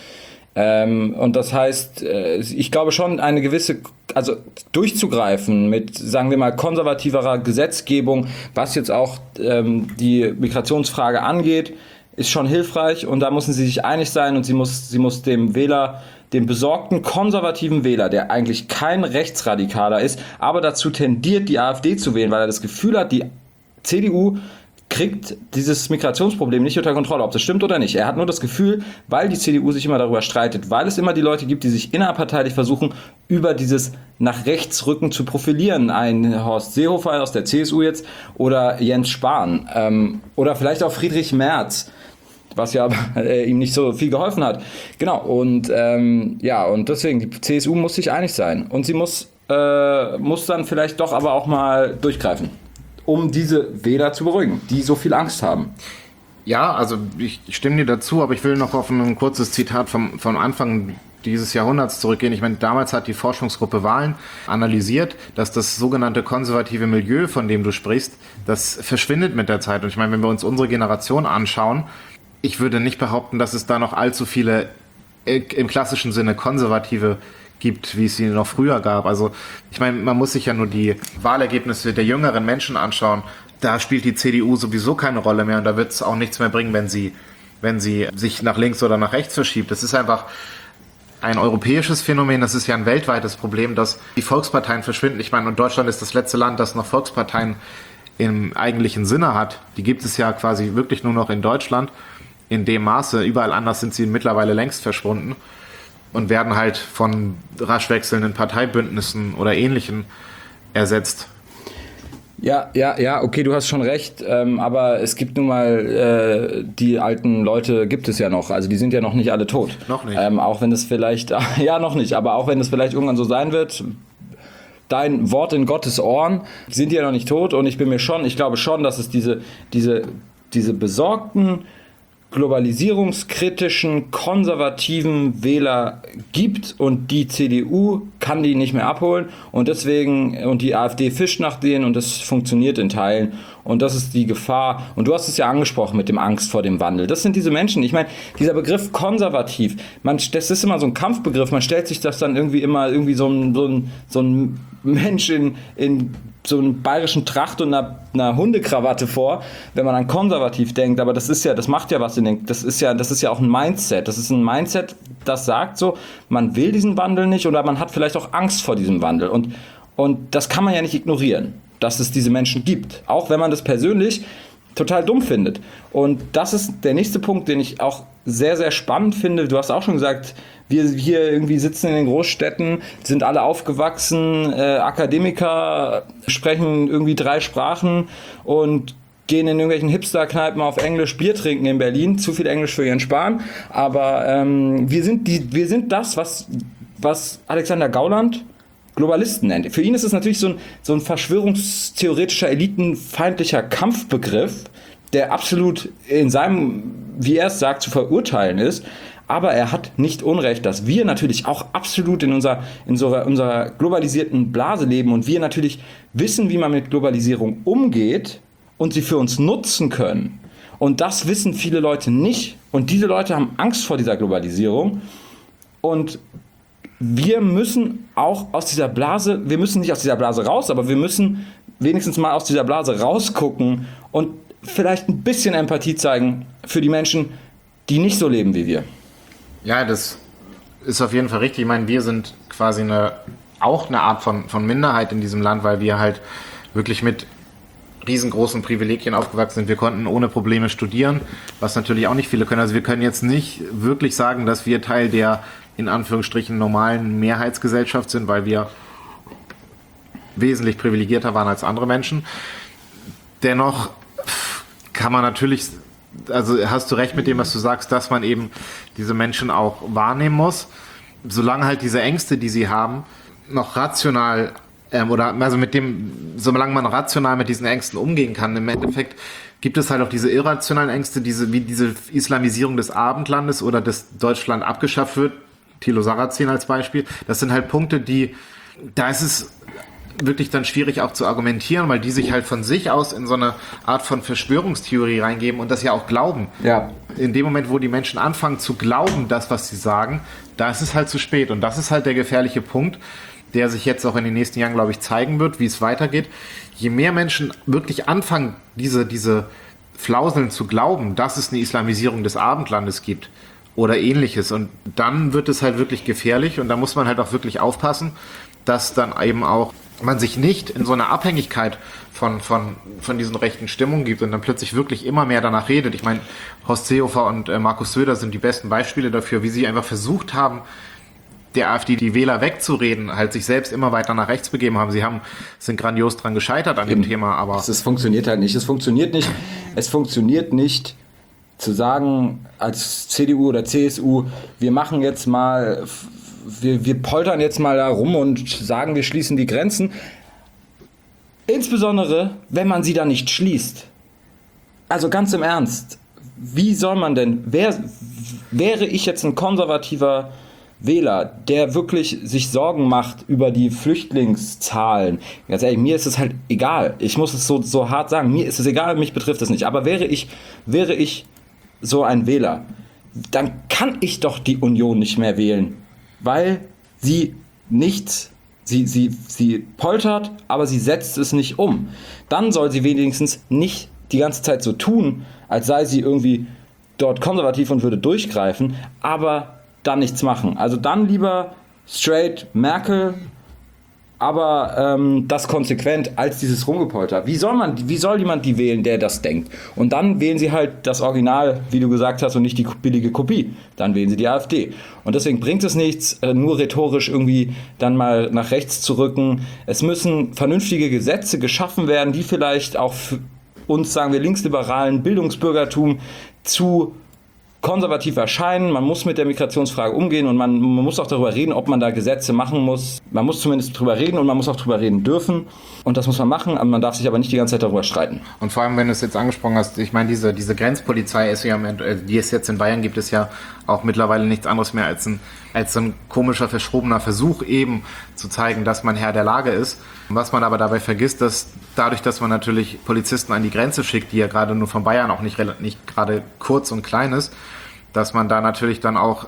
Und das heißt, ich glaube schon, eine gewisse, also durchzugreifen mit, sagen wir mal, konservativerer Gesetzgebung, was jetzt auch die Migrationsfrage angeht, ist schon hilfreich, und da müssen sie sich einig sein, und sie muss dem Wähler, dem besorgten konservativen Wähler, der eigentlich kein Rechtsradikaler ist, aber dazu tendiert, die AfD zu wählen, weil er das Gefühl hat, die CDU kriegt dieses Migrationsproblem nicht unter Kontrolle, ob das stimmt oder nicht. Er hat nur das Gefühl, weil die CDU sich immer darüber streitet, weil es immer die Leute gibt, die sich innerparteilich versuchen, über dieses nach rechts rücken zu profilieren. Ein Horst Seehofer aus der CSU jetzt oder Jens Spahn oder vielleicht auch Friedrich Merz, was ja ihm nicht so viel geholfen hat. Genau, und und deswegen, die CSU muss sich einig sein. Und sie muss dann vielleicht doch aber auch mal durchgreifen, um diese Wähler zu beruhigen, die so viel Angst haben. Ja, also ich stimme dir dazu, aber ich will noch auf ein kurzes Zitat vom Anfang dieses Jahrhunderts zurückgehen. Ich meine, damals hat die Forschungsgruppe Wahlen analysiert, dass das sogenannte konservative Milieu, von dem du sprichst, das verschwindet mit der Zeit. Und ich meine, wenn wir uns unsere Generation anschauen, ich würde nicht behaupten, dass es da noch allzu viele im klassischen Sinne Konservative gibt, wie es sie noch früher gab. Also ich meine, man muss sich ja nur die Wahlergebnisse der jüngeren Menschen anschauen. Da spielt die CDU sowieso keine Rolle mehr, und da wird es auch nichts mehr bringen, wenn sie sich nach links oder nach rechts verschiebt. Das ist einfach ein europäisches Phänomen, das ist ja ein weltweites Problem, dass die Volksparteien verschwinden. Ich meine, und Deutschland ist das letzte Land, das noch Volksparteien im eigentlichen Sinne hat. Die gibt es ja quasi wirklich nur noch in Deutschland in dem Maße. Überall anders sind sie mittlerweile längst verschwunden und werden halt von rasch wechselnden Parteibündnissen oder Ähnlichem ersetzt. Ja, okay, du hast schon recht, aber es gibt nun mal, die alten Leute gibt es ja noch, also die sind ja noch nicht alle tot. Noch nicht. Auch wenn es vielleicht, ja noch nicht, aber auch wenn es vielleicht irgendwann so sein wird, dein Wort in Gottes Ohren, sind die ja noch nicht tot, und ich glaube schon, dass es diese besorgten, globalisierungskritischen, konservativen Wähler gibt, und die CDU kann die nicht mehr abholen, und die AfD fischt nach denen, und das funktioniert in Teilen, und das ist die Gefahr. Und du hast es ja angesprochen mit dem Angst vor dem Wandel. Das sind diese Menschen. Ich meine, dieser Begriff konservativ, das ist immer so ein Kampfbegriff. Man stellt sich das dann irgendwie so ein Mensch in so einem bayerischen Tracht und einer Hundekrawatte vor, wenn man an konservativ denkt, aber das macht ja was in den, das ist ja auch ein Mindset. Das ist ein Mindset, das sagt so, man will diesen Wandel nicht, oder man hat vielleicht auch Angst vor diesem Wandel, und das kann man ja nicht ignorieren, dass es diese Menschen gibt, auch wenn man das persönlich total dumm findet. Und das ist der nächste Punkt, den ich auch sehr, sehr spannend finde. Du hast auch schon gesagt, wir hier irgendwie sitzen in den Großstädten, sind alle aufgewachsen, Akademiker, sprechen irgendwie 3 Sprachen und gehen in irgendwelchen Hipster-Kneipen auf Englisch Bier trinken in Berlin. Zu viel Englisch für Jens Spahn. Aber wir sind das, was Alexander Gauland Globalisten nennt. Für ihn ist es natürlich so ein verschwörungstheoretischer, elitenfeindlicher Kampfbegriff, der absolut in seinem, wie er es sagt, zu verurteilen ist. Aber er hat nicht Unrecht, dass wir natürlich auch absolut in unserer globalisierten Blase leben, und wir natürlich wissen, wie man mit Globalisierung umgeht und sie für uns nutzen können. Und das wissen viele Leute nicht. Und diese Leute haben Angst vor dieser Globalisierung. Und wir müssen auch aus dieser Blase, wir müssen nicht aus dieser Blase raus, aber wir müssen wenigstens mal aus dieser Blase rausgucken und vielleicht ein bisschen Empathie zeigen für die Menschen, die nicht so leben wie wir. Ja, das ist auf jeden Fall richtig. Ich meine, wir sind quasi auch eine Art von Minderheit in diesem Land, weil wir halt wirklich mit riesengroßen Privilegien aufgewachsen sind. Wir konnten ohne Probleme studieren, was natürlich auch nicht viele können. Also wir können jetzt nicht wirklich sagen, dass wir Teil der in Anführungsstrichen normalen Mehrheitsgesellschaft sind, weil wir wesentlich privilegierter waren als andere Menschen. Dennoch kann man natürlich, also hast du recht mit dem, was du sagst, dass man eben diese Menschen auch wahrnehmen muss. Solange halt diese Ängste, die sie haben, noch rational solange man rational mit diesen Ängsten umgehen kann, im Endeffekt gibt es halt auch diese irrationalen Ängste, wie diese Islamisierung des Abendlandes oder dass Deutschland abgeschafft wird, Thilo Sarrazin als Beispiel. Das sind halt Punkte, da ist es wirklich dann schwierig auch zu argumentieren, weil die sich halt von sich aus in so eine Art von Verschwörungstheorie reingeben und das ja auch glauben. Ja. In dem Moment, wo die Menschen anfangen zu glauben, das, was sie sagen, da ist es halt zu spät. Und das ist halt der gefährliche Punkt, der sich jetzt auch in den nächsten Jahren, glaube ich, zeigen wird, wie es weitergeht. Je mehr Menschen wirklich anfangen, diese Flauseln zu glauben, dass es eine Islamisierung des Abendlandes gibt oder ähnliches, und dann wird es halt wirklich gefährlich und da muss man halt auch wirklich aufpassen, dass dann eben auch man sich nicht in so eine Abhängigkeit von diesen rechten Stimmungen gibt und dann plötzlich wirklich immer mehr danach redet. Ich meine, Horst Seehofer und Markus Söder sind die besten Beispiele dafür, wie sie einfach versucht haben, der AfD die Wähler wegzureden, halt sich selbst immer weiter nach rechts begeben haben. Sind grandios dran gescheitert an dem Thema, aber... Es funktioniert halt nicht. Es funktioniert nicht zu sagen, als CDU oder CSU, wir machen jetzt mal, wir poltern jetzt mal da rum und sagen, wir schließen die Grenzen. Insbesondere, wenn man sie dann nicht schließt. Also ganz im Ernst, wie soll man denn, wäre ich jetzt ein konservativer Wähler, der wirklich sich Sorgen macht über die Flüchtlingszahlen, ganz ehrlich, mir ist es halt egal. Ich muss es so hart sagen, mir ist es egal, mich betrifft es nicht. Aber wäre ich so ein Wähler, dann kann ich doch die Union nicht mehr wählen, weil sie nichts, sie poltert, aber sie setzt es nicht um. Dann soll sie wenigstens nicht die ganze Zeit so tun, als sei sie irgendwie dort konservativ und würde durchgreifen, aber dann nichts machen. Also dann lieber straight Merkel, aber das konsequent als dieses Rumgepolter. Wie soll jemand die wählen, der das denkt? Und dann wählen sie halt das Original, wie du gesagt hast, und nicht die billige Kopie. Dann wählen sie die AfD. Und deswegen bringt es nichts, nur rhetorisch irgendwie dann mal nach rechts zu rücken. Es müssen vernünftige Gesetze geschaffen werden, die vielleicht auch für uns, sagen wir, linksliberalen Bildungsbürgertum zu konservativ erscheinen. Man muss mit der Migrationsfrage umgehen und man muss auch darüber reden, ob man da Gesetze machen muss. Man muss zumindest drüber reden und man muss auch drüber reden dürfen. Und das muss man machen, aber man darf sich aber nicht die ganze Zeit darüber streiten. Und vor allem, wenn du es jetzt angesprochen hast, ich meine, diese Grenzpolizei ist ja, die es jetzt in Bayern gibt, ist ja auch mittlerweile nichts anderes mehr als so ein komischer, verschrobener Versuch eben zu zeigen, dass man Herr der Lage ist. Was man aber dabei vergisst, dass dadurch, dass man natürlich Polizisten an die Grenze schickt, die ja gerade nur von Bayern auch nicht gerade kurz und klein ist, dass man da natürlich dann auch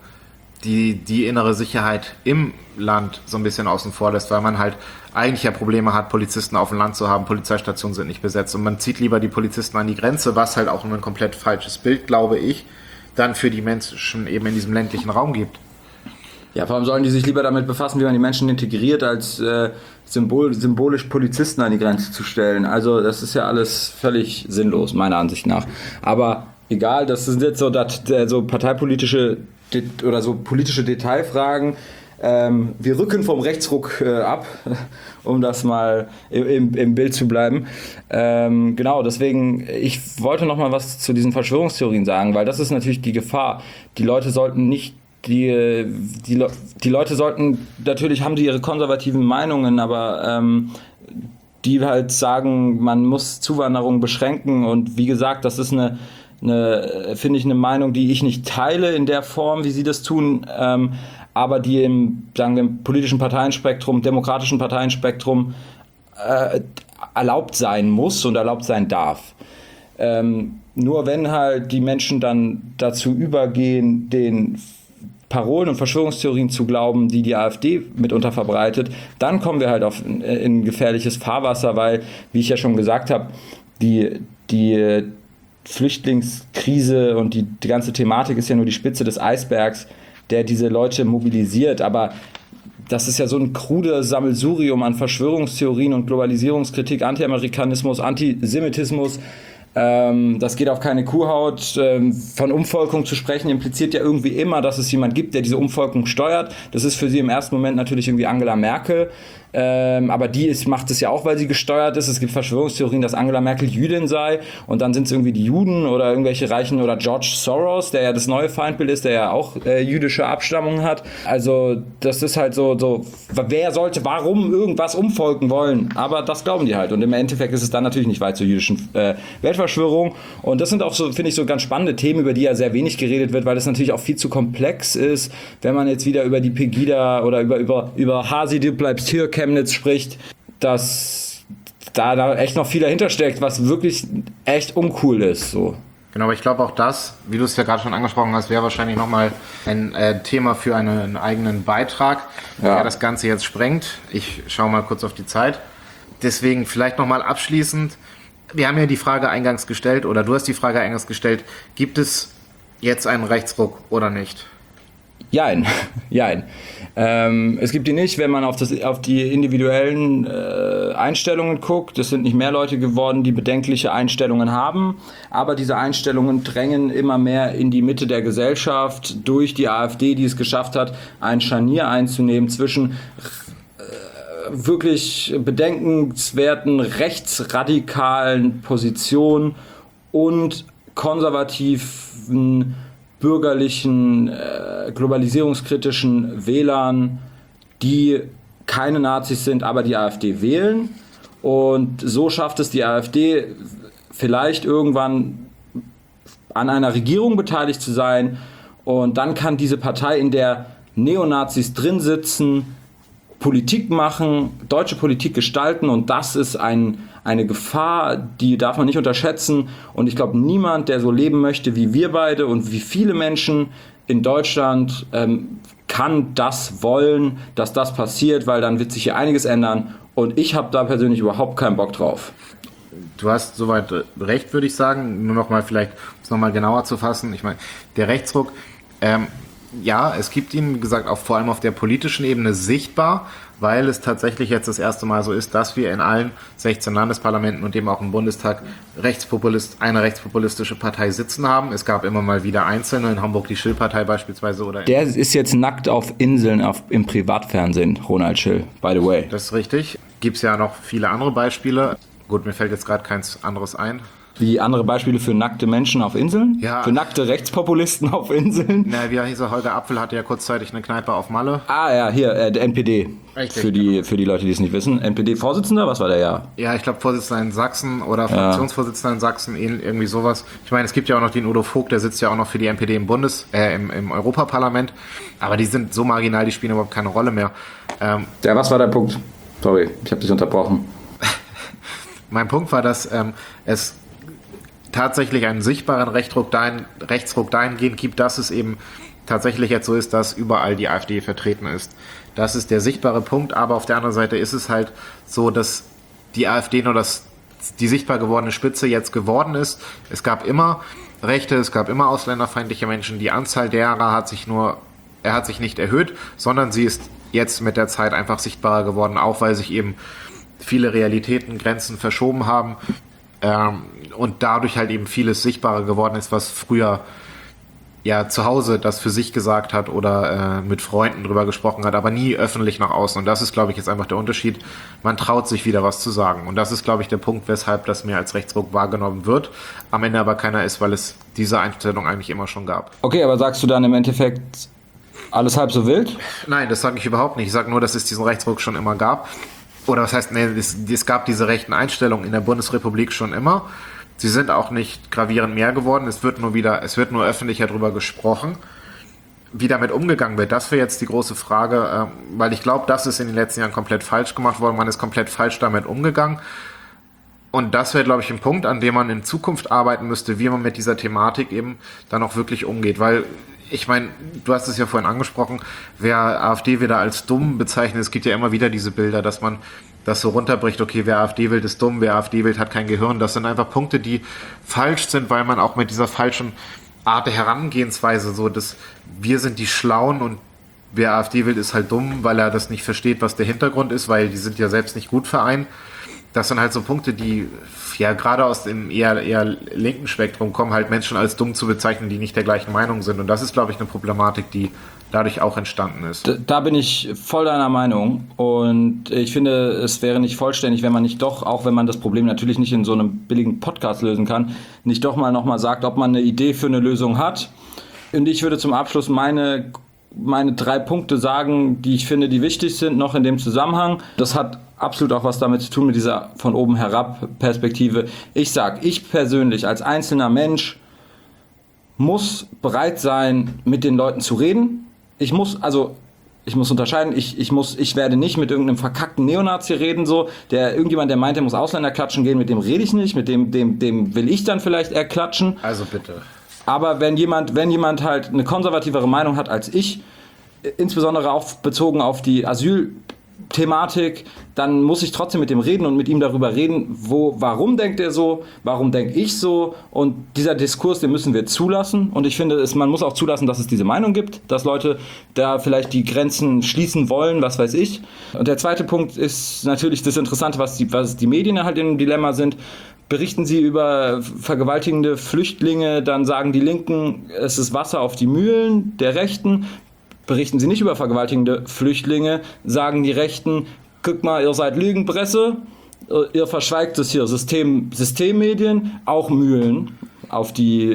die innere Sicherheit im Land so ein bisschen außen vor lässt, weil man halt eigentlich ja Probleme hat, Polizisten auf dem Land zu haben, Polizeistationen sind nicht besetzt und man zieht lieber die Polizisten an die Grenze, was halt auch ein komplett falsches Bild, glaube ich, dann für die Menschen eben in diesem ländlichen Raum gibt. Ja, warum sollen die sich lieber damit befassen, wie man die Menschen integriert, als symbolisch Polizisten an die Grenze zu stellen? Also das ist ja alles völlig sinnlos, meiner Ansicht nach. Aber egal, das sind jetzt so parteipolitische oder so politische Detailfragen. Wir rücken vom Rechtsruck ab, um das mal im Bild zu bleiben. Genau, deswegen, ich wollte noch mal was zu diesen Verschwörungstheorien sagen, weil das ist natürlich die Gefahr. Die Leute sollten nicht die Leute sollten, natürlich haben sie ihre konservativen Meinungen, aber die halt sagen, man muss Zuwanderung beschränken und wie gesagt, das ist finde ich eine Meinung, die ich nicht teile in der Form, wie sie das tun, aber die im, sagen wir, im politischen Parteienspektrum, demokratischen Parteienspektrum erlaubt sein muss und erlaubt sein darf. Nur wenn halt die Menschen dann dazu übergehen, den Parolen und Verschwörungstheorien zu glauben, die die AfD mitunter verbreitet, dann kommen wir halt in gefährliches Fahrwasser, weil, wie ich ja schon gesagt habe, die Flüchtlingskrise und die ganze Thematik ist ja nur die Spitze des Eisbergs, der diese Leute mobilisiert, aber das ist ja so ein krudes Sammelsurium an Verschwörungstheorien und Globalisierungskritik, Anti-Amerikanismus, Antisemitismus. Das geht auf keine Kuhhaut. Von Umvolkung zu sprechen impliziert ja irgendwie immer, dass es jemand gibt, der diese Umvolkung steuert. Das ist für sie im ersten Moment natürlich irgendwie Angela Merkel. Aber macht es ja auch, weil sie gesteuert ist. Es gibt Verschwörungstheorien, dass Angela Merkel Jüdin sei und dann sind es irgendwie die Juden oder irgendwelche Reichen oder George Soros, der ja das neue Feindbild ist, der ja auch jüdische Abstammung hat. Also das ist halt so, wer sollte warum irgendwas umfolgen wollen? Aber das glauben die halt und im Endeffekt ist es dann natürlich nicht weit zur jüdischen Weltverschwörung und das sind auch so, finde ich, so ganz spannende Themen, über die ja sehr wenig geredet wird, weil das natürlich auch viel zu komplex ist, wenn man jetzt wieder über die Pegida oder über Hasi, du bleibst hier, Chemnitz spricht, dass da echt noch viel dahinter steckt, was wirklich echt uncool ist. So. Genau, aber ich glaube auch das, wie du es ja gerade schon angesprochen hast, wäre wahrscheinlich nochmal ein Thema für einen eigenen Beitrag, der das Ganze jetzt sprengt. Ich schaue mal kurz auf die Zeit. Deswegen vielleicht nochmal abschließend, wir haben ja die Frage eingangs gestellt, oder du hast die Frage eingangs gestellt, gibt es jetzt einen Rechtsruck oder nicht? Jein. Es gibt die nicht, wenn man auf die individuellen Einstellungen guckt. Es sind nicht mehr Leute geworden, die bedenkliche Einstellungen haben, aber diese Einstellungen drängen immer mehr in die Mitte der Gesellschaft durch die AfD, die es geschafft hat, ein Scharnier einzunehmen zwischen wirklich bedenkenswerten rechtsradikalen Positionen und konservativen bürgerlichen, globalisierungskritischen Wählern, die keine Nazis sind, aber die AfD wählen. Und so schafft es die AfD vielleicht irgendwann an einer Regierung beteiligt zu sein. Und dann kann diese Partei, in der Neonazis drin sitzen, Politik machen, deutsche Politik gestalten und das ist eine Gefahr, die darf man nicht unterschätzen und ich glaube, niemand, der so leben möchte wie wir beide und wie viele Menschen in Deutschland, kann das wollen, dass das passiert, weil dann wird sich hier einiges ändern und ich habe da persönlich überhaupt keinen Bock drauf. Du hast soweit recht, würde ich sagen. Nur nochmal vielleicht, um es nochmal genauer zu fassen. Ich meine, der Rechtsruck, ja, es gibt ihn, wie gesagt, auch vor allem auf der politischen Ebene sichtbar, weil es tatsächlich jetzt das erste Mal so ist, dass wir in allen 16 Landesparlamenten und eben auch im Bundestag eine rechtspopulistische Partei sitzen haben. Es gab immer mal wieder einzelne, in Hamburg die Schill-Partei beispielsweise. Der ist jetzt nackt auf Inseln im Privatfernsehen, Ronald Schill, by the way. Das ist richtig. Gibt es ja noch viele andere Beispiele. Gut, mir fällt jetzt gerade keins anderes ein. Wie andere Beispiele für nackte Menschen auf Inseln? Ja. Für nackte Rechtspopulisten auf Inseln? Na, wie hieß er? Holger Apfel hatte ja kurzzeitig eine Kneipe auf Malle. Ah ja, hier, der NPD. Richtig, für die Leute, die es nicht wissen. NPD-Vorsitzender, was war der ja? Ja, ich glaube Vorsitzender in Sachsen oder Fraktionsvorsitzender in Sachsen, irgendwie sowas. Ich meine, es gibt ja auch noch den Udo Vogt, der sitzt ja auch noch für die NPD im im Europaparlament. Aber die sind so marginal, die spielen überhaupt keine Rolle mehr. Was war dein Punkt? Sorry, ich habe dich unterbrochen. Mein Punkt war, dass es tatsächlich einen sichtbaren Rechtsruck dahingehend gibt, dass es eben tatsächlich jetzt so ist, dass überall die AfD vertreten ist. Das ist der sichtbare Punkt, aber auf der anderen Seite ist es halt so, dass die AfD nur die sichtbar gewordene Spitze jetzt geworden ist. Es gab immer Rechte, es gab immer ausländerfeindliche Menschen. Die Anzahl derer hat sich nicht erhöht, sondern sie ist jetzt mit der Zeit einfach sichtbarer geworden, auch weil sich eben viele Realitäten, Grenzen verschoben haben. Und dadurch halt eben vieles sichtbarer geworden ist, was früher ja zu Hause das für sich gesagt hat oder mit Freunden drüber gesprochen hat, aber nie öffentlich nach außen. Und das ist, glaube ich, jetzt einfach der Unterschied. Man traut sich wieder was zu sagen. Und das ist, glaube ich, der Punkt, weshalb das mehr als Rechtsruck wahrgenommen wird. Am Ende aber keiner ist, weil es diese Einstellung eigentlich immer schon gab. Okay, aber sagst du dann im Endeffekt alles halb so wild? Nein, das sage ich überhaupt nicht. Ich sage nur, dass es diesen Rechtsruck schon immer gab. Oder was heißt, nee, es gab diese rechten Einstellungen in der Bundesrepublik schon immer. Sie sind auch nicht gravierend mehr geworden. Es wird nur öffentlicher darüber gesprochen. Wie damit umgegangen wird, das wäre jetzt die große Frage, weil ich glaube, das ist in den letzten Jahren komplett falsch gemacht worden. Man ist komplett falsch damit umgegangen. Und das wäre, glaube ich, ein Punkt, an dem man in Zukunft arbeiten müsste, wie man mit dieser Thematik eben dann auch wirklich umgeht. Weil, ich meine, du hast es ja vorhin angesprochen, wer AfD wieder als dumm bezeichnet, es gibt ja immer wieder diese Bilder, dass man das so runterbricht, okay, wer AfD wählt, ist dumm, wer AfD wählt, hat kein Gehirn. Das sind einfach Punkte, die falsch sind, weil man auch mit dieser falschen Art der Herangehensweise so, dass wir sind die Schlauen und wer AfD wählt, ist halt dumm, weil er das nicht versteht, was der Hintergrund ist, weil die sind ja selbst nicht gut für einen. das sind halt so Punkte, die ja gerade aus dem eher linken Spektrum kommen, halt Menschen als dumm zu bezeichnen, die nicht der gleichen Meinung sind. Und das ist, glaube ich, eine Problematik, die dadurch auch entstanden ist. Da bin ich voll deiner Meinung und ich finde, es wäre nicht vollständig, wenn man nicht doch, auch wenn man das Problem natürlich nicht in so einem billigen Podcast lösen kann, nicht doch mal nochmal sagt, ob man eine Idee für eine Lösung hat. Und ich würde zum Abschluss meine 3 Punkte sagen, die ich finde, die wichtig sind noch in dem Zusammenhang. Das hat absolut auch was damit zu tun mit dieser von oben herab Perspektive. Ich persönlich als einzelner Mensch muss bereit sein, mit den Leuten zu reden. Ich muss unterscheiden, ich werde nicht mit irgendeinem verkackten Neonazi reden, irgendjemand, der meint, der muss Ausländer klatschen gehen, mit dem rede ich nicht, mit dem will ich dann vielleicht eher klatschen. Also bitte. Aber wenn jemand halt eine konservativere Meinung hat als ich, insbesondere auch bezogen auf die Asylthematik, dann muss ich trotzdem mit dem reden und mit ihm darüber reden, warum denkt er so, warum denke ich so, und dieser Diskurs, den müssen wir zulassen, und ich finde, man muss auch zulassen, dass es diese Meinung gibt, dass Leute da vielleicht die Grenzen schließen wollen, was weiß ich. Und der zweite Punkt ist natürlich das Interessante, was die Medien halt im Dilemma sind. Berichten sie über vergewaltigende Flüchtlinge, dann sagen die Linken, es ist Wasser auf die Mühlen der Rechten. Berichten sie nicht über vergewaltigende Flüchtlinge, sagen die Rechten, guck mal, ihr seid Lügenpresse, ihr verschweigt es hier, Systemmedien, auch Mühlen auch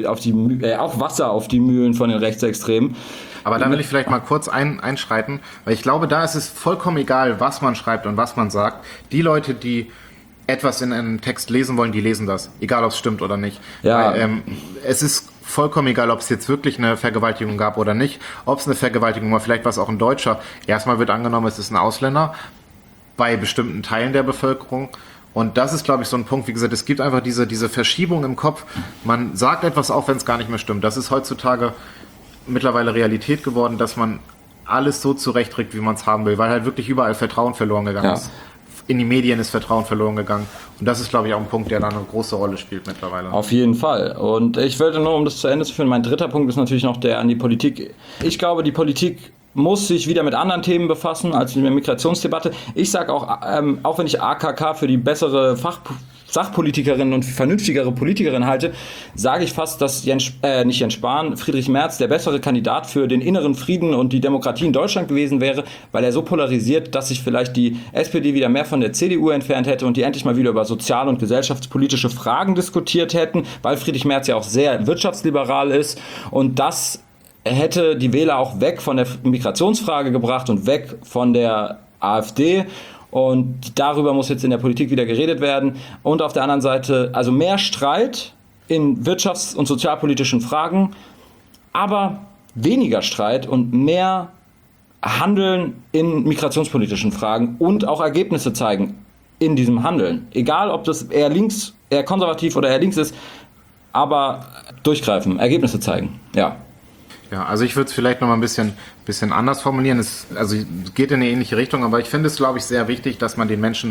Wasser auf die Mühlen von den Rechtsextremen. Aber da will ich vielleicht mal kurz einschreiten, weil ich glaube, da ist es vollkommen egal, was man schreibt und was man sagt. Die Leute, die etwas in einem Text lesen wollen, die lesen das, egal ob es stimmt oder nicht. Ja. Weil, es ist vollkommen egal, ob es jetzt wirklich eine Vergewaltigung gab oder nicht, ob es eine Vergewaltigung war, vielleicht war es auch ein Deutscher. Erstmal wird angenommen, es ist ein Ausländer bei bestimmten Teilen der Bevölkerung. Und das ist, glaube ich, so ein Punkt, wie gesagt, es gibt einfach diese Verschiebung im Kopf. Man sagt etwas auch, wenn es gar nicht mehr stimmt. Das ist heutzutage mittlerweile Realität geworden, dass man alles so zurechtrückt, wie man es haben will, weil halt wirklich überall Vertrauen verloren gegangen ist. In die Medien ist Vertrauen verloren gegangen. Und das ist, glaube ich, auch ein Punkt, der da eine große Rolle spielt mittlerweile. Auf jeden Fall. Und ich wollte nur, um das zu Ende zu führen, mein dritter Punkt ist natürlich noch der an die Politik. Ich glaube, die Politik muss sich wieder mit anderen Themen befassen als in der Migrationsdebatte. Ich sage auch wenn ich AKK für die bessere Sachpolitikerin und vernünftigere Politikerin halte, sage ich fast, dass Friedrich Merz der bessere Kandidat für den inneren Frieden und die Demokratie in Deutschland gewesen wäre, weil er so polarisiert, dass sich vielleicht die SPD wieder mehr von der CDU entfernt hätte und die endlich mal wieder über sozial- und gesellschaftspolitische Fragen diskutiert hätten, weil Friedrich Merz ja auch sehr wirtschaftsliberal ist, und das hätte die Wähler auch weg von der Migrationsfrage gebracht und weg von der AfD. Und darüber muss jetzt in der Politik wieder geredet werden. Und auf der anderen Seite, also mehr Streit in wirtschafts- und sozialpolitischen Fragen, aber weniger Streit und mehr Handeln in migrationspolitischen Fragen und auch Ergebnisse zeigen in diesem Handeln. Egal, ob das eher konservativ oder eher links ist, aber durchgreifen, Ergebnisse zeigen, ja. Ja, also ich würde es vielleicht noch mal ein bisschen anders formulieren. Es geht in eine ähnliche Richtung, aber ich finde es, glaube ich, sehr wichtig, dass man den Menschen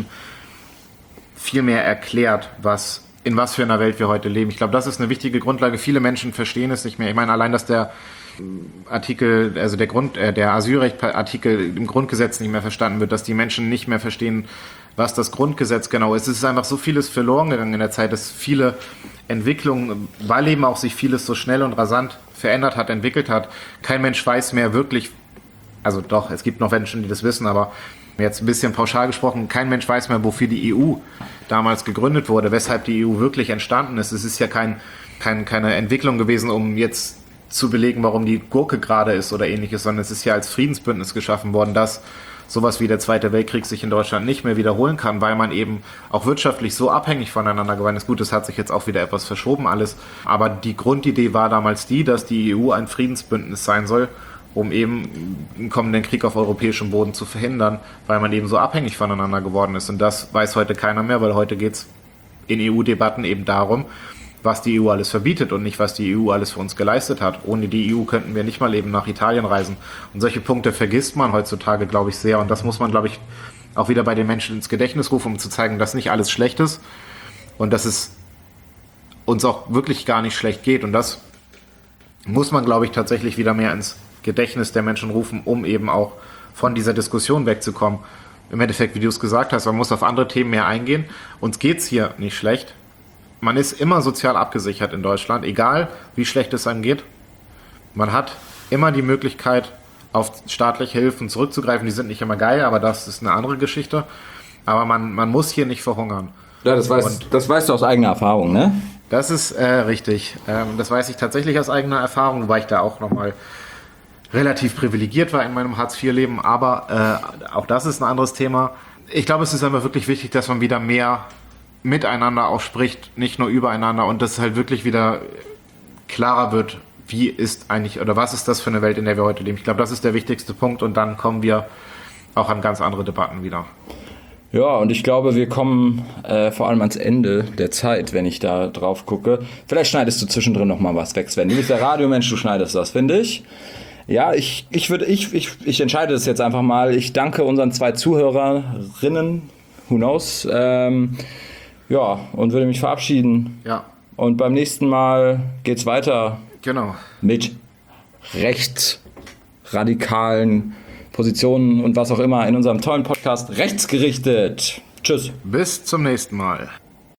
viel mehr erklärt, in was für einer Welt wir heute leben. Ich glaube, das ist eine wichtige Grundlage. Viele Menschen verstehen es nicht mehr. Ich meine, allein, dass der Artikel, also der Asylrecht-Artikel im Grundgesetz nicht mehr verstanden wird, dass die Menschen nicht mehr verstehen, was das Grundgesetz genau ist. Es ist einfach so vieles verloren gegangen in der Zeit, dass viele Entwicklungen, weil eben auch sich vieles so schnell und rasant verändert hat, entwickelt hat. Kein Mensch weiß mehr wirklich, also doch, es gibt noch Menschen, die das wissen, aber jetzt ein bisschen pauschal gesprochen, kein Mensch weiß mehr, wofür die EU damals gegründet wurde, weshalb die EU wirklich entstanden ist. Es ist ja keine Entwicklung gewesen, um jetzt zu belegen, warum die Gurke gerade ist oder ähnliches, sondern es ist ja als Friedensbündnis geschaffen worden, dass sowas wie der Zweite Weltkrieg sich in Deutschland nicht mehr wiederholen kann, weil man eben auch wirtschaftlich so abhängig voneinander geworden ist. Gut, das hat sich jetzt auch wieder etwas verschoben alles, aber die Grundidee war damals dass die EU ein Friedensbündnis sein soll, um eben einen kommenden Krieg auf europäischem Boden zu verhindern, weil man eben so abhängig voneinander geworden ist. Und das weiß heute keiner mehr, weil heute geht es in EU-Debatten eben darum, was die EU alles verbietet und nicht, was die EU alles für uns geleistet hat. Ohne die EU könnten wir nicht mal eben nach Italien reisen. Und solche Punkte vergisst man heutzutage, glaube ich, sehr. Und das muss man, glaube ich, auch wieder bei den Menschen ins Gedächtnis rufen, um zu zeigen, dass nicht alles schlecht ist und dass es uns auch wirklich gar nicht schlecht geht. Und das muss man, glaube ich, tatsächlich wieder mehr ins Gedächtnis der Menschen rufen, um eben auch von dieser Diskussion wegzukommen. im Endeffekt, wie du es gesagt hast, man muss auf andere Themen mehr eingehen. Uns geht's hier nicht schlecht. Man ist immer sozial abgesichert in Deutschland, egal wie schlecht es einem geht. Man hat immer die Möglichkeit, auf staatliche Hilfen zurückzugreifen. Die sind nicht immer geil, aber das ist eine andere Geschichte. Aber man muss hier nicht verhungern. Ja, das weißt du aus eigener Erfahrung, ne? Das ist richtig. Das weiß ich tatsächlich aus eigener Erfahrung, weil ich da auch nochmal relativ privilegiert war in meinem Hartz-IV-Leben. Aber auch das ist ein anderes Thema. Ich glaube, es ist einfach wirklich wichtig, dass man wieder mehr miteinander auch spricht, nicht nur übereinander. Und dass es halt wirklich wieder klarer wird, wie ist eigentlich oder was ist das für eine Welt, in der wir heute leben. Ich glaube, das ist der wichtigste Punkt. Und dann kommen wir auch an ganz andere Debatten wieder. Ja, und ich glaube, wir kommen vor allem ans Ende der Zeit, wenn ich da drauf gucke. Vielleicht schneidest du zwischendrin noch mal was weg, Sven. Du bist der Radiomensch, du schneidest das, finde ich. Ja, ich entscheide das jetzt einfach mal. Ich danke unseren 2 Zuhörerinnen, who knows, ja, und würde mich verabschieden. Ja. Und beim nächsten Mal geht's weiter. Genau. Mit rechtsradikalen Positionen und was auch immer in unserem tollen Podcast Rechtsgerichtet. Tschüss. Bis zum nächsten Mal.